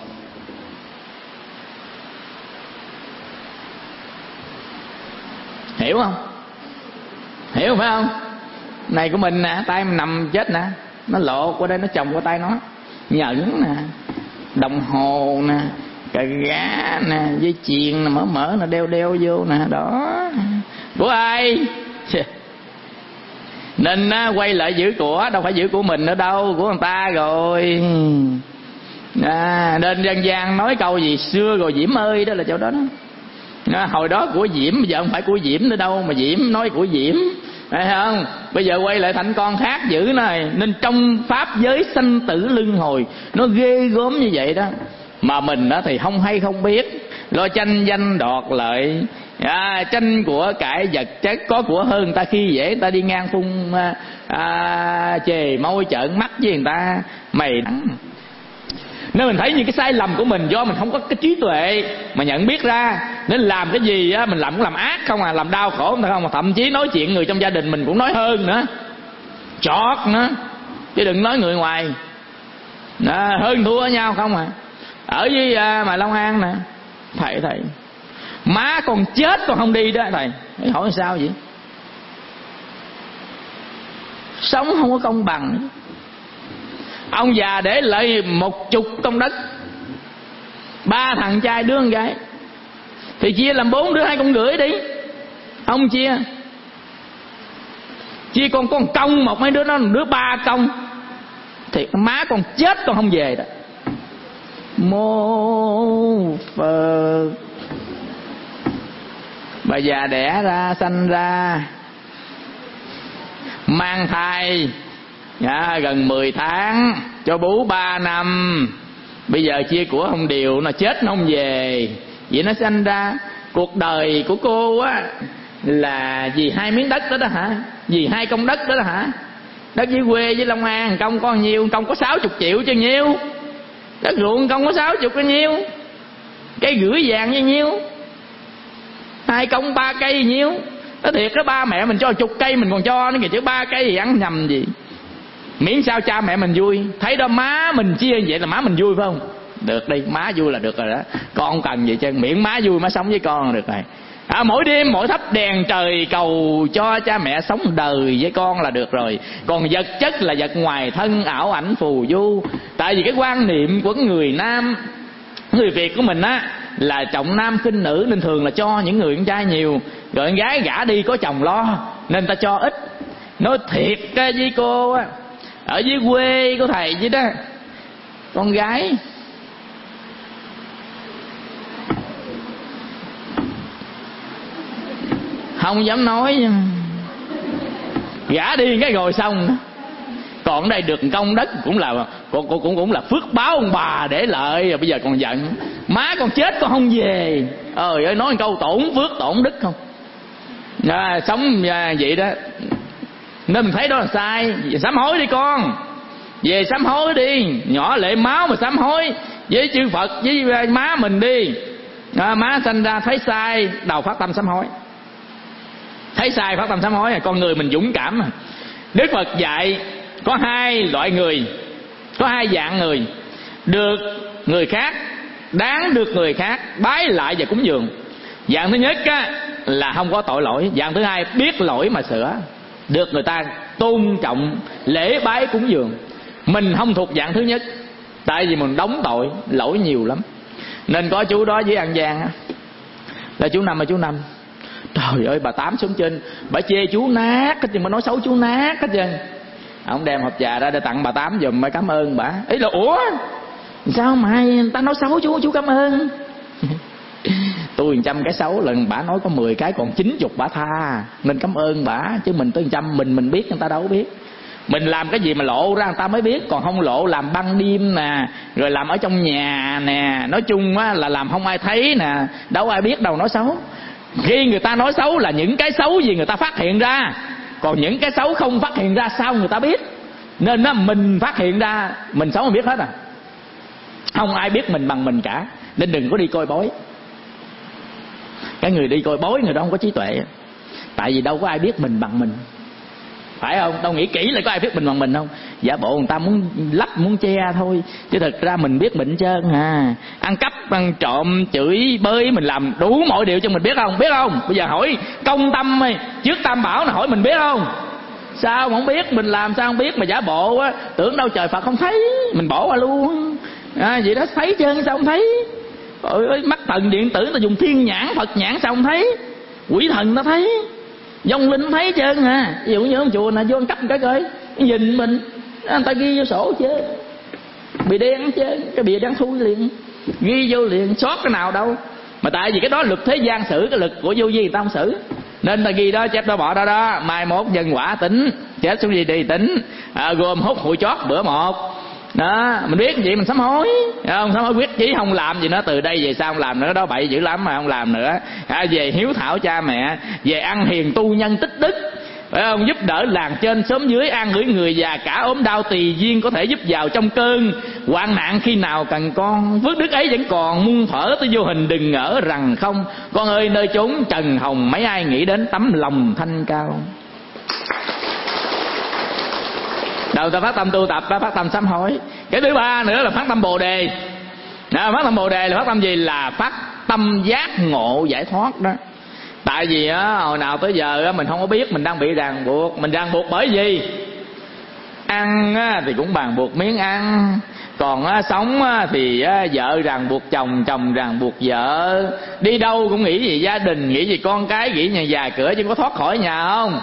Hiểu không? Hiểu phải không? Này của mình nè, tay mình nằm chết nè, nó lột qua đây, nó chồng qua tay nó. Nhẫn nè, đồng hồ nè, cà gá nè, dây chuyền nè, mở mở nè, đeo đeo vô nè, đó. Của ai? Nên á, quay lại giữ của, đâu phải giữ của mình nữa đâu, của người ta rồi. À, nên dân gian nói câu gì xưa rồi Diễm ơi, đó là chỗ đó đó. À, hồi đó của Diễm, bây giờ không phải của Diễm nữa đâu, mà Diễm nói của Diễm, phải không? Bây giờ quay lại thành con khác giữ này. Nên trong pháp giới sanh tử luân hồi, nó ghê gớm như vậy đó. Mà mình đó thì không hay không biết, lo tranh danh đoạt lợi, à, tranh của cải vật chất, có của hơn người ta khi dễ người ta đi ngang phun à, à, chề môi trợn mắt với người ta, mày đắng. Nên mình thấy những cái sai lầm của mình do mình không có cái trí tuệ mà nhận biết ra, nên làm cái gì á mình làm cũng làm ác không à, làm đau khổ người ta không à. Thậm chí nói chuyện người trong gia đình mình cũng nói hơn nữa, chót nữa, chứ đừng nói người ngoài. Đó, hơn thua nhau không à. Ở với à, mà Long An nè, thầy thầy má còn chết còn không đi đó thầy. Thầy hỏi sao vậy? Sống không có công bằng. Ông già để lại một chục công đất, ba thằng trai đứa con gái, thì chia làm bốn đứa hai con rưỡi đi. Ông chia chia con con công, một mấy đứa nó đứa ba công, thì má con chết con không về đó. Mô Phật. Bà già đẻ ra, sanh ra, mang thai à, gần mười tháng, cho bú ba năm. Bây giờ chia của không đều, nó chết nó không về. Vậy nó sanh ra. Cuộc đời của cô á là vì hai miếng đất đó đó hả? Vì hai công đất đó đó hả? Đất dưới quê với Long An công có nhiêu? Công có sáu chục triệu chứ nhiêu. Đất ruộng công có sáu chục có nhiêu. Cây gửi vàng như nhiêu. Hai công ba cây nhiêu. Nó thiệt đó, ba mẹ mình cho chục cây mình còn cho nó kìa, chứ ba cây thì ăn nhầm gì. Miễn sao cha mẹ mình vui. Thấy đó má mình chia vậy là má mình vui phải không? Được đi, má vui là được rồi đó. Con không cần gì chứ, miễn má vui má sống với con là được rồi. À, mỗi đêm mỗi thắp đèn trời cầu cho cha mẹ sống đời với con là được rồi. Còn vật chất là vật ngoài thân, ảo ảnh phù du. Tại vì cái quan niệm của người Nam, người Việt của mình á, là trọng nam khinh nữ, nên thường là cho những người con trai nhiều, rồi con gái gả đi có chồng lo, nên ta cho ít. Nói thiệt với cô á, ở dưới quê của thầy vậy đó, con gái không dám nói, gả đi cái rồi xong. Còn ở đây được công đất cũng là cũng cũng cũng là phước báo ông bà để lại, rồi bây giờ còn giận má con chết con không về. Ơi ơi, nói một câu tổn phước tổn đức không à, sống à, vậy đó. Nên mình thấy đó là sai. Sám hối đi con, về sám hối đi, nhỏ lệ máu mà sám hối với chư Phật với má mình đi à, má sanh ra thấy sai đầu phát tâm sám hối, thấy sai phát tâm sám hối. Con người mình dũng cảm. Đức Phật dạy có hai loại người, có hai dạng người: được người khác, đáng được người khác bái lại và cúng dường. Dạng thứ nhất á, là không có tội lỗi. Dạng thứ hai biết lỗi mà sửa, được người ta tôn trọng, lễ bái cúng dường. Mình không thuộc dạng thứ nhất, tại vì mình đóng tội, lỗi nhiều lắm. Nên có chú đó với An Giang á, là chú Năm, là chú Năm. Trời ơi, bà Tám xuống trên, bà chê chú nát hết trơn, bà nói xấu chú nát hết trơn. Ông đem hộp trà ra để tặng bà Tám giùm, bà cảm ơn bà. Ý là ủa sao mà người ta nói xấu chú, chú cảm ơn. Tôi trăm cái xấu, lần bà nói có mười cái còn chín chục bà tha, nên cảm ơn bà. Chứ mình tới trăm mình mình biết, người ta đâu biết. Mình làm cái gì mà lộ ra người ta mới biết, còn không lộ làm ban đêm nè, rồi làm ở trong nhà nè, nói chung á là làm không ai thấy nè, đâu ai biết đâu nói xấu. Khi người ta nói xấu là những cái xấu gì người ta phát hiện ra, còn những cái xấu không phát hiện ra sao người ta biết. Nên á mình phát hiện ra mình xấu mình biết hết à, không ai biết mình bằng mình cả. Nên đừng có đi coi bói. Cái người đi coi bói người đó không có trí tuệ, tại vì đâu có ai biết mình bằng mình, phải không? Đâu nghĩ kỹ là có ai biết mình bằng mình không? Giả bộ người ta muốn lấp muốn che thôi, chứ thực ra mình biết mình trơn à. Ăn cắp, ăn trộm, chửi bới, mình làm đủ mọi điều cho mình biết không? Biết không? Bây giờ hỏi công tâm ơi, trước Tam Bảo là hỏi mình biết không? Sao mà không biết? Mình làm sao không biết mà giả bộ á, tưởng đâu trời Phật không thấy, mình bỏ qua luôn à, vậy đó. Thấy trơn sao không thấy? Ôi ơi, mắt thần điện tử ta dùng thiên nhãn Phật nhãn sao không thấy? Quỷ thần nó thấy, vong linh thấy trơn à. Ví dụ như ông chùa nè, vô ăn cắp một cái coi, nhìn mình người ta ghi vô sổ chứ, bị đen chứ, cái bìa đen thui liền, ghi vô liền, sót cái nào đâu. Mà tại vì cái đó luật thế gian xử, cái luật của vô vi người ta không xử, nên ta ghi đó, chép đó, bỏ đó đó. Mai mốt nhân quả tính, chết xuống gì đi tính à, gồm hút hụi chót bữa một đó. Mình biết vậy mình sám hối không? Sám hối quyết chí không làm gì nữa, từ đây về sau không làm nữa đó, bậy dữ lắm mà không làm nữa à, về hiếu thảo cha mẹ, về ăn hiền tu nhân tích đức, phải không? Giúp đỡ làng trên xóm dưới, an ủi người già cả ốm đau tùy duyên, có thể giúp vào trong cơn hoạn nạn khi nào cần con. Phước đức ấy vẫn còn, muôn thuở tới vô hình đừng ngỡ rằng không. Con ơi, nơi chốn trần hồng mấy ai nghĩ đến tấm lòng thanh cao. Đầu ta phát tâm tu tập, ta phát tâm sám hối. Cái thứ ba nữa là phát tâm bồ đề. Đó, phát tâm bồ đề là phát tâm gì? Là phát tâm giác ngộ giải thoát đó. Tại vì á, hồi nào tới giờ á, mình không có biết mình đang bị ràng buộc. Mình ràng buộc bởi gì? ăn thì cũng ràng buộc miếng ăn, còn sống thì vợ ràng buộc chồng, chồng ràng buộc vợ, đi đâu cũng nghĩ gì gia đình, nghĩ gì con cái, nghĩ nhà già cửa, chứ có thoát khỏi nhà không?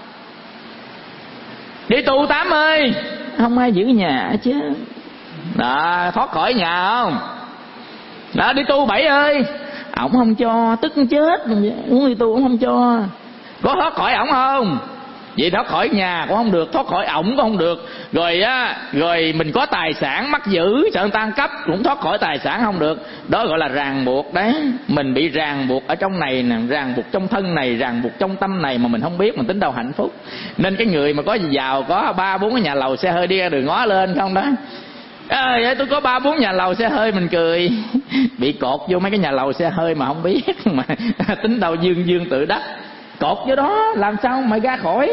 Đi tu Tám ơi, không ai giữ nhà chứ. Đó, thoát khỏi nhà không? Đó, đi tu Bảy ơi, ổng không cho, tức chết, muốn đi tu ổng không cho. Có thoát khỏi ổng không? Vậy thoát khỏi nhà cũng không được, thoát khỏi ổng cũng không được. Rồi á, rồi mình có tài sản mắc giữ, sợ người ta ăn cắp cũng thoát khỏi tài sản không được. Đó gọi là ràng buộc đấy. Mình bị ràng buộc ở trong này nè, ràng buộc trong thân này, ràng buộc trong tâm này mà mình không biết, mình tính đâu hạnh phúc. Nên cái người mà có gì giàu, có ba bốn cái nhà lầu xe hơi đi ra đường ngó lên không đó. À, vậy tôi có ba bốn nhà lầu xe hơi, mình cười. Bị cột vô mấy cái nhà lầu xe hơi mà không biết, mà tính đâu dương dương tự đắc. Cột vô đó làm sao mà ra khỏi?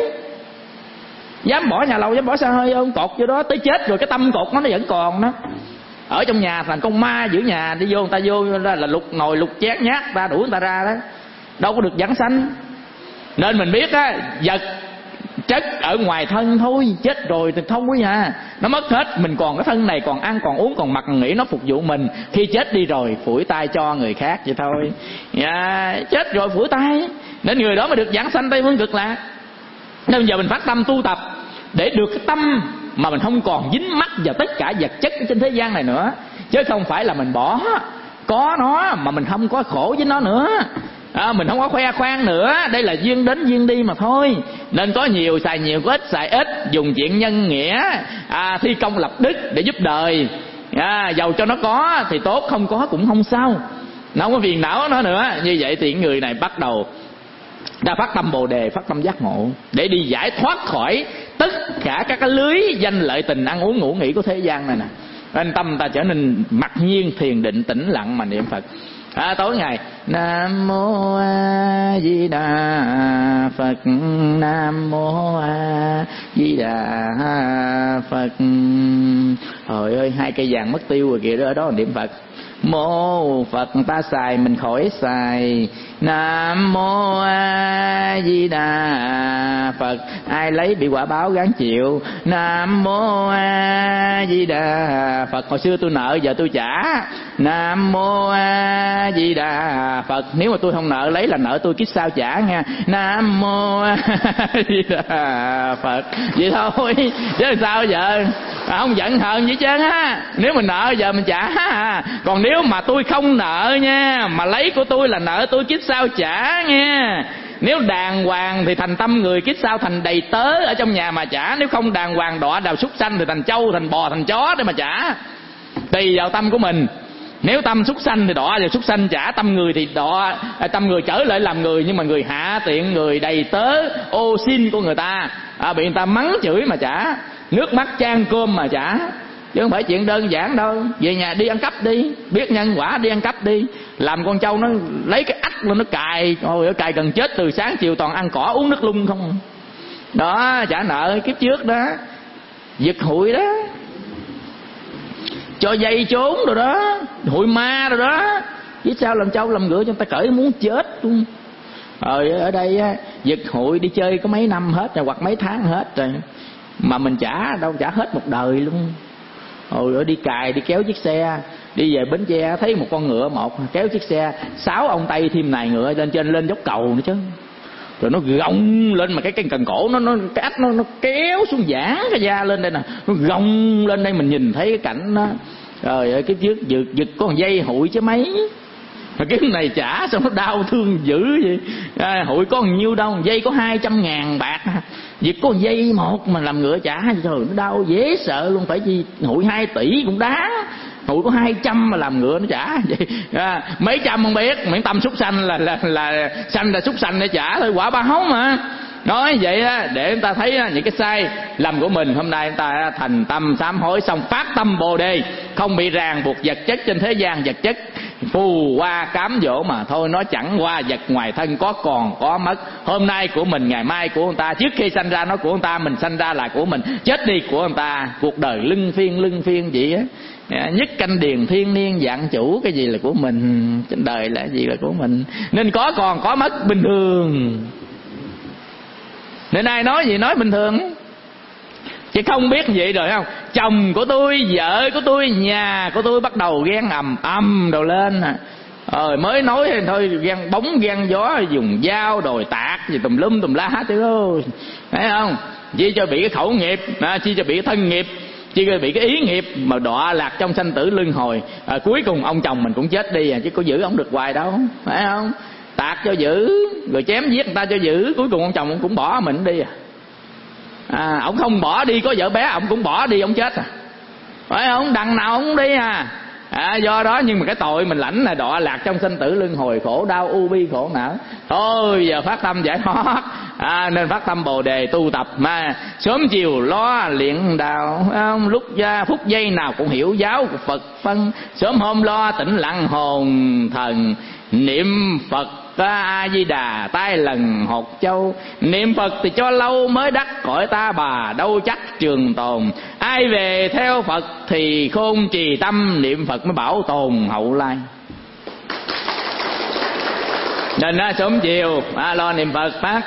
Dám bỏ nhà lầu, dám bỏ xe hơi không? Cột vô đó tới chết rồi cái tâm cột nó nó vẫn còn đó. Ở trong nhà thành con ma giữ nhà, đi vô người ta vô ra là lục nồi lục chén nhát ta, đuổi người ta ra đó, đâu có được vãng sanh. Nên mình biết á, vật chất ở ngoài thân thôi, chết rồi thì thôi à, nó mất hết. Mình còn cái thân này, còn ăn còn uống còn mặc nghĩ nó phục vụ mình. Khi chết đi rồi phủi tay cho người khác vậy thôi à, chết rồi phủi tay. Nên người đó mới được vãng sanh Tây Phương Cực Lạc. Nên giờ mình phát tâm tu tập để được cái tâm mà mình không còn dính mắc vào tất cả vật chất trên thế gian này nữa, chứ không phải là mình bỏ có nó mà mình không có khổ với nó nữa. À, mình không có khoe khoang nữa, đây là duyên đến duyên đi mà thôi. Nên có nhiều xài nhiều, có ít xài ít, dùng chuyện nhân nghĩa, à, thi công lập đức để giúp đời. À, giàu cho nó có thì tốt, không có cũng không sao, nó không có phiền não nó nữa. Như vậy thì người này bắt đầu đã phát tâm Bồ Đề, phát tâm giác ngộ để đi giải thoát khỏi tất cả các cái lưới danh lợi tình ăn uống ngủ nghỉ của thế gian này nè. Nên tâm ta trở nên mặc nhiên thiền định tĩnh lặng mà niệm Phật. À, tối ngày Nam Mô A Di Đà Phật, Nam Mô A Di Đà Phật. Trời ơi, hai cây vàng mất tiêu rồi kìa, đó ở đó là niệm Phật. Mô Phật ta xài mình khỏi xài. Nam Mô A Di Đà Phật, ai lấy bị quả báo gắng chịu. Nam Mô A Di Đà Phật, hồi xưa tôi nợ giờ tôi trả. Nam Mô A Di Đà Phật, nếu mà tôi không nợ lấy là nợ tôi kiếp sau trả nha. Nam Mô A Di Đà Phật. Vậy thôi chứ sao giờ, không giận hờn gì chứ á. Nếu mình nợ giờ mình trả. Còn nếu mà tôi không nợ nha, mà lấy của tôi là nợ tôi kiếp sau trả nha. Nếu đàng hoàng thì thành tâm người, kiếp sau thành đầy tớ ở trong nhà mà trả. Nếu không đàng hoàng đọa đào súc sanh thì thành trâu, thành bò, thành chó để mà trả. Tùy vào tâm của mình. Nếu tâm súc sanh thì đọa vào súc sanh trả, tâm người thì đọa, tâm người trở lại làm người, nhưng mà người hạ tiện, người đầy tớ ô xin của người ta, à, bị người ta mắng chửi mà trả, nước mắt chan cơm mà trả, chứ không phải chuyện đơn giản đâu. Về nhà đi ăn cắp đi, biết nhân quả đi ăn cắp đi. Làm con trâu nó lấy cái ắt lên nó cài, ôi nó cài gần chết, từ sáng chiều toàn ăn cỏ uống nước lung không. Đó, trả nợ kiếp trước đó, giật hụi đó, cho dây trốn rồi đó, hụi ma rồi đó. Chứ sao làm trâu làm ngựa cho người ta cởi muốn chết luôn. Rồi ở đây á, giật hụi đi chơi có mấy năm hết rồi, hoặc mấy tháng hết rồi, mà mình trả đâu, trả hết một đời luôn. Rồi đi cài, đi kéo chiếc xe, đi về Bến Tre thấy một con ngựa một kéo chiếc xe, sáu ông Tây thêm nài ngựa lên trên lên dốc cầu nữa chứ. Rồi nó gồng lên mà cái cái cần cổ nó nó cái ách nó nó kéo xuống giãn cái da lên đây nè, nó gồng lên đây mình nhìn thấy cái cảnh đó. Trời ơi, cái trước giật giật có một dây hụi chứ mấy. Mà cái này trả sao nó đau thương dữ vậy. À, hụi có nhiêu đâu, dây có hai trăm ngàn bạc, giật có một dây một mà làm ngựa trả, trời nó đau dễ sợ luôn. Phải chi hụi hai tỷ cũng đáng, hụi có hai trăm mà làm ngựa nó trả vậy. À, mấy trăm không biết, miễn tâm súc sanh là là là sanh là súc sanh để trả thôi, quả báo mà. Nói vậy á, để chúng ta thấy á, những cái sai lầm của mình. Hôm nay chúng ta thành tâm sám hối, xong phát tâm Bồ Đề, không bị ràng buộc vật chất trên thế gian. Vật chất phù hoa cám dỗ mà thôi, nó chẳng qua vật ngoài thân, có còn có mất. Hôm nay của mình, ngày mai của người ta. Trước khi sanh ra nó của người ta, mình sanh ra là của mình, chết đi của người ta. Cuộc đời lưng phiên lưng phiên vậy á. Nhất canh điền thiên niên vạn chủ, cái gì là của mình, trên đời là gì là của mình. Nên có còn có mất bình thường. Nên ai nói gì nói bình thường. Chứ không biết vậy rồi không, chồng của tôi, vợ của tôi, nhà của tôi bắt đầu ghen ầm ầm đầu lên. Ờ, mới nói thì thôi ghen bóng ghen gió, dùng dao đồi tạc gì tùm lum tùm la hết ơi, thấy không? Chi cho bị cái khẩu nghiệp, à, chi cho bị cái thân nghiệp, chi cho bị cái ý nghiệp mà đọa lạc trong sanh tử luân hồi. À, cuối cùng ông chồng mình cũng chết đi à, chứ có giữ ông được hoài đâu, phải không? Tạc cho giữ, rồi chém giết người ta cho giữ, cuối cùng ông chồng cũng bỏ mình đi à. À, ông không bỏ đi có vợ bé, ông cũng bỏ đi, ông chết à, phải không? Đằng nào ông đi à. À, do đó nhưng mà cái tội mình lãnh là đọa lạc trong sanh tử luân hồi, khổ đau u bi khổ não. Thôi giờ phát tâm giải thoát, à, nên phát tâm Bồ đề tu tập mà sớm chiều lo luyện đạo, không? Lúc ra phút giây nào cũng hiểu giáo của Phật phân, sớm hôm lo tĩnh lặng hồn thần, niệm Phật A Di Đà tai lần hột châu, niệm Phật thì cho lâu mới đắc cõi ta bà, đâu chắc trường tồn. Ai về theo Phật thì khôn trì tâm, niệm Phật mới bảo tồn hậu lai. Nên á, sớm chiều à, lo niệm Phật phát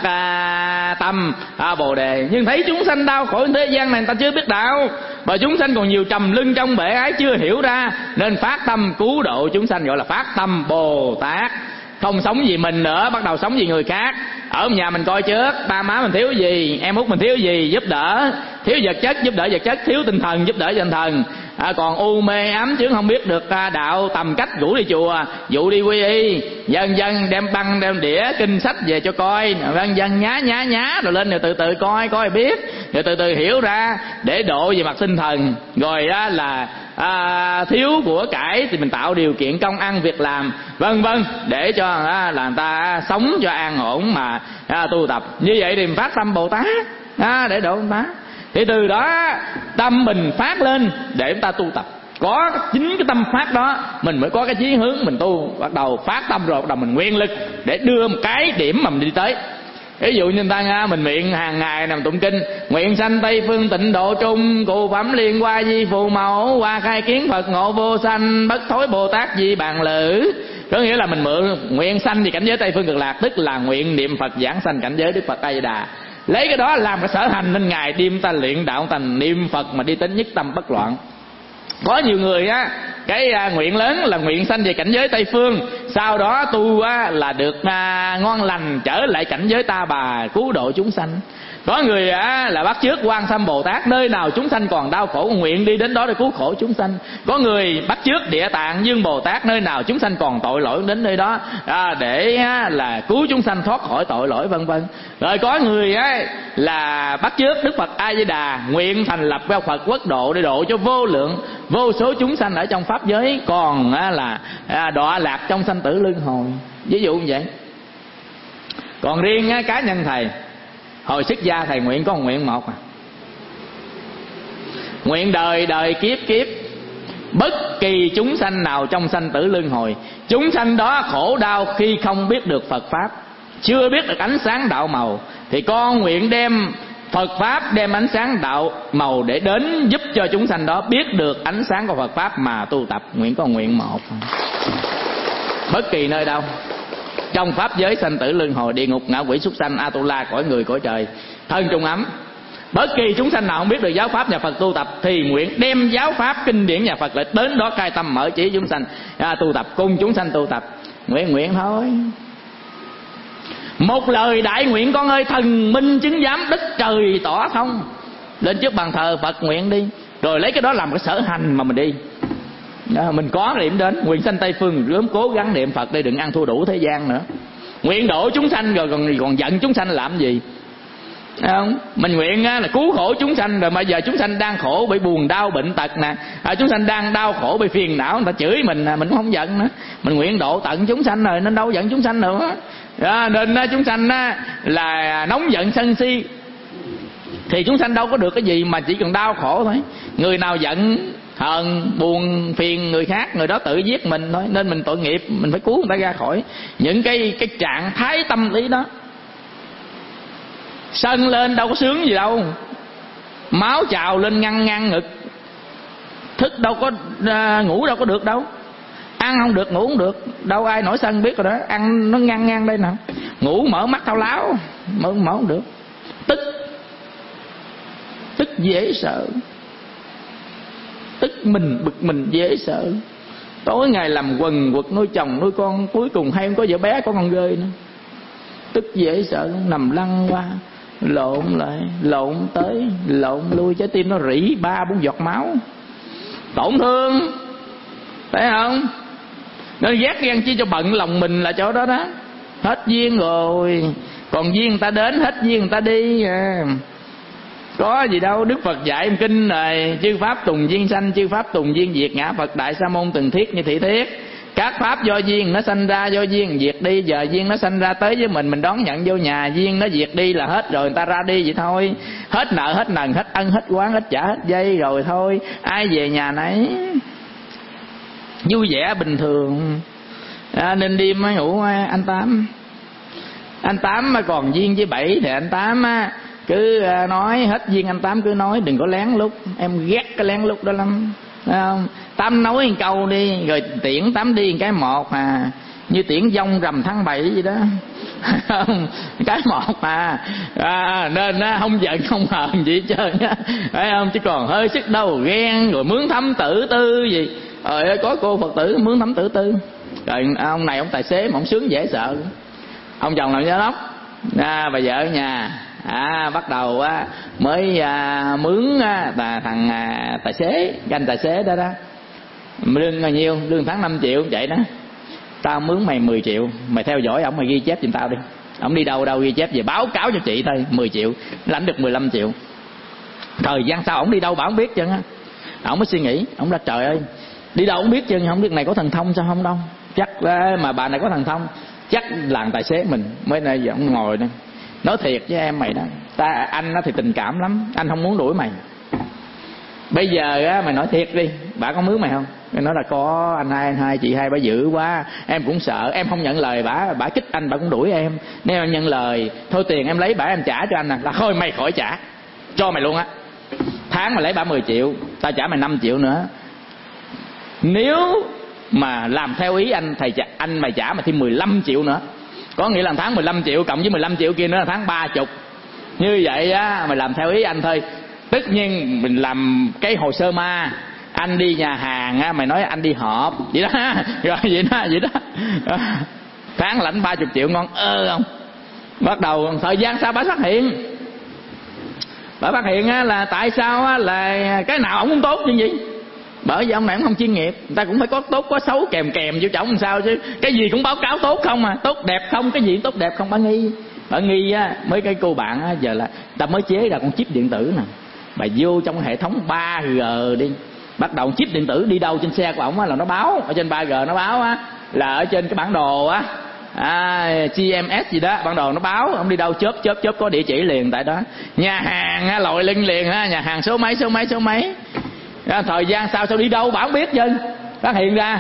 à, tâm à, Bồ đề. Nhưng thấy chúng sanh đau khổ thế gian này, người ta chưa biết đạo, và chúng sanh còn nhiều trầm lưng trong bể ái chưa hiểu ra, nên phát tâm cứu độ chúng sanh, gọi là phát tâm Bồ Tát. Không sống vì mình nữa, bắt đầu sống vì người khác. Ở nhà mình coi trước, ba má mình thiếu gì, em út mình thiếu gì, giúp đỡ. Thiếu vật chất, giúp đỡ vật chất. Thiếu tinh thần, giúp đỡ tinh thần. À, còn u mê ám chứ không biết được à, đạo tầm cách, rủ đi chùa, dụ đi quy y, dần dần đem băng đem đĩa kinh sách về cho coi, dần dần nhá nhá nhá rồi lên, rồi từ từ coi coi biết, rồi từ từ hiểu ra để độ về mặt tinh thần. Rồi á là à, thiếu của cải thì mình tạo điều kiện công ăn việc làm, vân vân, để cho à, là người ta sống cho an ổn mà à, tu tập. Như vậy thì mình phát tâm Bồ Tát à, để độ người ta. Thì từ đó tâm mình phát lên để chúng ta tu tập. Có chính cái tâm phát đó mình mới có cái chí hướng mình tu. Bắt đầu phát tâm rồi bắt đầu mình nguyên lực để đưa một cái điểm mà mình đi tới. Ví dụ như người ta nghe mình nguyện hàng ngày nằm tụng kinh, nguyện sanh Tây phương tịnh độ trung, cụ phẩm liên hoa di phù mẫu, hoa khai kiến Phật ngộ vô sanh, bất thối Bồ Tát di bàn lữ. Có nghĩa là mình mượn nguyện sanh thì cảnh giới Tây phương cực lạc, tức là nguyện niệm Phật giảng sanh cảnh giới Đức Phật A Di Đà. Lấy cái đó làm cái sở hành, nên ngày đêm ta luyện đạo thành niệm Phật mà đi đến nhất tâm bất loạn. Có nhiều người á, cái à, nguyện lớn là nguyện sanh về cảnh giới Tây phương, sau đó tu á, là được à, ngon lành trở lại cảnh giới ta bà, cứu độ chúng sanh. Có người á, là bắt chước Quan Sâm Bồ Tát, nơi nào chúng sanh còn đau khổ nguyện đi đến đó để cứu khổ chúng sanh. Có người bắt chước Địa Tạng Dương Bồ Tát, nơi nào chúng sanh còn tội lỗi đến nơi đó à, để á, là cứu chúng sanh thoát khỏi tội lỗi, vân vân. Rồi có người á, là bắt chước Đức Phật A Di Đà, nguyện thành lập ra Phật quốc độ để độ cho vô lượng vô số chúng sanh ở trong pháp giới còn á, là à, đọa lạc trong sanh tử luân hồi. Ví dụ như vậy. Còn riêng á, cá nhân thầy hồi xuất gia, thầy nguyện có một nguyện một à. Nguyện đời đời kiếp kiếp, bất kỳ chúng sanh nào trong sanh tử luân hồi, chúng sanh đó khổ đau khi không biết được Phật Pháp, chưa biết được ánh sáng đạo màu, thì con nguyện đem Phật Pháp, đem ánh sáng đạo màu để đến giúp cho chúng sanh đó biết được ánh sáng của Phật Pháp mà tu tập. Nguyện có nguyện một. Bất kỳ nơi đâu trong pháp giới sanh tử luân hồi, địa ngục, ngạ quỷ, súc sanh, Atula, cõi người, cõi trời, thân trung ấm, bất kỳ chúng sanh nào không biết được giáo pháp nhà Phật tu tập thì nguyện đem giáo pháp kinh điển nhà Phật lại đến đó khai tâm mở trí chúng sanh à, tu tập, cùng chúng sanh tu tập. Nguyện nguyện thôi. Một lời đại nguyện con ơi, thần minh chứng giám, đất trời tỏ thông. Lên trước bàn thờ Phật nguyện đi, rồi lấy cái đó làm cái sở hành mà mình đi. À, mình có điểm đến nguyện sanh Tây phương, rớm cố gắng niệm Phật để đừng ăn thua đủ thế gian nữa. Nguyện độ chúng sanh rồi còn còn giận chúng sanh làm gì? Không? Mình nguyện là cứu khổ chúng sanh, rồi mà giờ chúng sanh đang khổ bị buồn đau bệnh tật nè, à, chúng sanh đang đau khổ bị phiền não, người ta chửi mình mình cũng không giận nữa. Mình nguyện độ tận chúng sanh rồi nên đâu giận chúng sanh nữa. À, nên chúng sanh là nóng giận sân si thì chúng sanh đâu có được cái gì, mà chỉ cần đau khổ thôi. Người nào giận hờn buồn phiền người khác, người đó tự giết mình thôi. Nên mình tội nghiệp, mình phải cứu người ta ra khỏi những cái cái trạng thái tâm lý đó. Sân lên đâu có sướng gì đâu, máu trào lên ngăn ngăn ngực, thức đâu có uh, ngủ đâu có được đâu, ăn không được ngủ không được đâu, ai nổi sân biết rồi đó. Ăn nó ngăn ngăn đây nè, ngủ mở mắt thao láo, mở mở không được, tức tức dễ sợ, tức mình bực mình dễ sợ. Tối ngày làm quần quật nuôi chồng nuôi con, cuối cùng hay không có vợ bé có con rơi nữa, tức dễ sợ. Nằm lăn qua lộn lại lộn tới lộn lui, trái tim nó rỉ ba bốn giọt máu, tổn thương, thấy không? Nên ghét ghen chi cho bận lòng mình là chỗ đó đó. Hết duyên rồi, còn duyên người ta đến, hết duyên người ta đi à. Có gì đâu. Đức Phật dạy trong kinh này: chư pháp tùng duyên sanh, chư pháp tùng duyên diệt, ngã Phật đại sa môn từng thiết như thị thiết. Các pháp do duyên nó sanh ra, do duyên diệt đi. Giờ duyên nó sanh ra tới với mình, mình đón nhận vô nhà. Duyên nó diệt đi là hết rồi, người ta ra đi vậy thôi. Hết nợ hết nần, hết ân hết oán, hết trả hết dây rồi thôi. Ai về nhà nấy, vui vẻ bình thường. À, nên đêm mới ngủ anh Tám. Anh Tám mà còn duyên với Bảy thì anh Tám á cứ nói hết duyên, anh Tám cứ nói, đừng có lén lút. Em ghét cái lén lút đó lắm, thấy không? Tám nói một câu đi rồi tiễn Tám đi một cái một à, như tiễn dông rằm tháng bảy vậy đó. Cái một à, à nên á, không giận không hờn gì hết trơn á, thấy không? Chứ còn hơi sức đâu ghen rồi mướn thấm tử tư gì. Rồi có cô Phật tử mướn thấm tử tư. Rồi ông này ông tài xế mà ông sướng dễ sợ. Ông chồng làm giám đốc, à, bà vợ ở nhà. À, bắt đầu á, mới à, mướn á, bà, thằng à, tài xế, ganh tài xế đó đó. Lương bao nhiêu? Lương tháng năm triệu vậy đó. Tao mướn mày mười triệu, mày theo dõi ổng, mày ghi chép giùm tao đi. Ổng đi đâu đâu ghi chép về báo cáo cho chị thôi. Mười triệu, lãnh được mười lăm triệu. Thời gian sau ổng đi đâu bà không biết chân á. Ổng mới suy nghĩ, ổng là trời ơi, đi đâu ổng biết chân, không biết này có thần thông sao không đâu. Chắc mà bà này có thần thông, chắc là tài xế mình. Mới nay giờ ổng ngồi đây nói thiệt với em mày đó, ta anh nó thì tình cảm lắm, anh không muốn đuổi mày. Bây giờ á mày nói thiệt đi, bà có mướn mày không? Mày nói là có, anh hai, anh hai chị hai bà dữ quá, em cũng sợ, em không nhận lời bà, bà kích anh bà cũng đuổi em. Nếu em nhận lời, thôi tiền em lấy bả em trả cho anh nè, là thôi mày khỏi trả, cho mày luôn á. Tháng mà lấy bả mười triệu, tao trả mày năm triệu nữa. Nếu mà làm theo ý anh, thầy trả, anh mày trả mày thêm mười lăm triệu nữa. Có nghĩa là tháng mười lăm triệu cộng với mười lăm triệu kia nữa là tháng ba mươi. Như vậy á, mày làm theo ý anh thôi. Tất nhiên mình làm cái hồ sơ ma. Anh đi nhà hàng á, mày nói anh đi họp vậy đó. Rồi vậy đó, vậy đó. Tháng lãnh ba mươi triệu ngon ơ không? Bắt đầu thời gian sau bà phát hiện. Bà phát hiện á là tại sao á là cái nào ổng cũng tốt như vậy. Bởi vì ông này cũng không chuyên nghiệp, người ta cũng phải có tốt có xấu kèm kèm vô chồng làm sao chứ. Cái gì cũng báo cáo tốt không mà, tốt đẹp không, cái gì tốt đẹp không. Bà nghi, bà nghi á, mấy cái cô bạn á, giờ là ta mới chế ra con chip điện tử nè. Bà vô trong hệ thống ba G đi, bắt đầu chip điện tử đi đâu trên xe của ổng á là nó báo, ở trên ba G nó báo á, là ở trên cái bản đồ á, à, G M S gì đó, bản đồ nó báo, ông đi đâu chớp chớp chớp có địa chỉ liền tại đó. Nhà hàng á, lội lưng liền á, nhà hàng số mấy số mấy số mấy. À, thời gian sau sao đi đâu bà không biết chứ, phát hiện ra.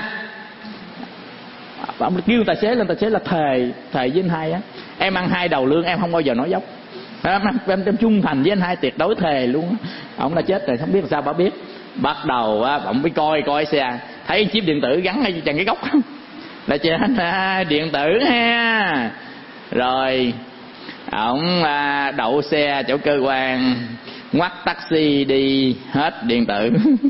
Ông kêu tài xế lên, tài xế là thề thề với anh hai á, em ăn hai đầu lương em không bao giờ nói dốc, em, em, em trung thành với anh hai tuyệt đối thề luôn. Ông đã chết rồi, không biết làm sao bà biết. Bắt đầu á, ông mới coi coi xe, thấy chip điện tử gắn ngay trên cái góc là trên à, điện tử ha. Rồi ông à, đậu xe chỗ cơ quan, ngoắt taxi đi, hết điện tử.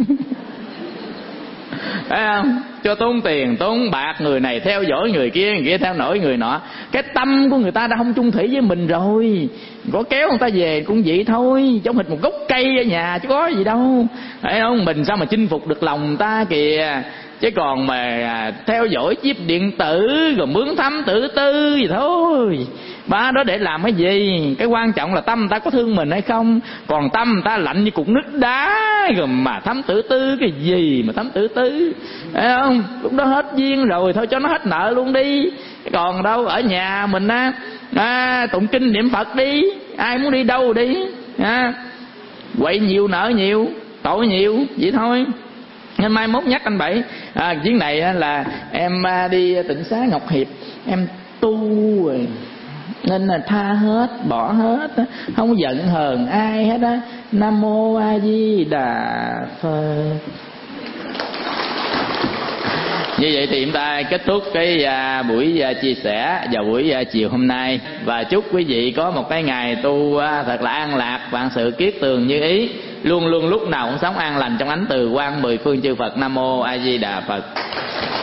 Thấy không? Cho tốn tiền tốn bạc, người này theo dõi người kia, người kia theo nổi người nọ. Cái tâm của người ta đã không chung thủy với mình rồi, có kéo người ta về cũng vậy thôi, giống hệt một gốc cây ở nhà chứ có gì đâu. Thấy không? Mình sao mà chinh phục được lòng người ta kìa. Chứ còn mà theo dõi chip điện tử rồi mướn thấm tử tư gì thôi, ba đó để làm cái gì? Cái quan trọng là tâm người ta có thương mình hay không. Còn tâm người ta lạnh như cục nước đá, rồi mà thấm tử tư cái gì mà thấm tử tư, thấy không? Lúc đó hết duyên rồi, thôi cho nó hết nợ luôn đi. Còn đâu ở nhà mình á, à, tụng kinh niệm Phật đi, ai muốn đi đâu đi, à, quậy nhiều nợ nhiều, tội nhiều vậy thôi. Nên mai mốt nhắc anh Bảy, à, chuyến này là em đi Tịnh Xá Ngọc Hiệp, em tu rồi nên là tha hết, bỏ hết, không giận hờn ai hết á. Nam mô A Di Đà Phật. Như vậy thì chúng ta kết thúc cái à, buổi à, chia sẻ vào buổi à, chiều hôm nay, và chúc quý vị có một cái ngày tu à, thật là an lạc, vạn sự kiết tường như ý, luôn luôn lúc nào cũng sống an lành trong ánh từ quang mười phương chư Phật. Nam mô A Di Đà Phật.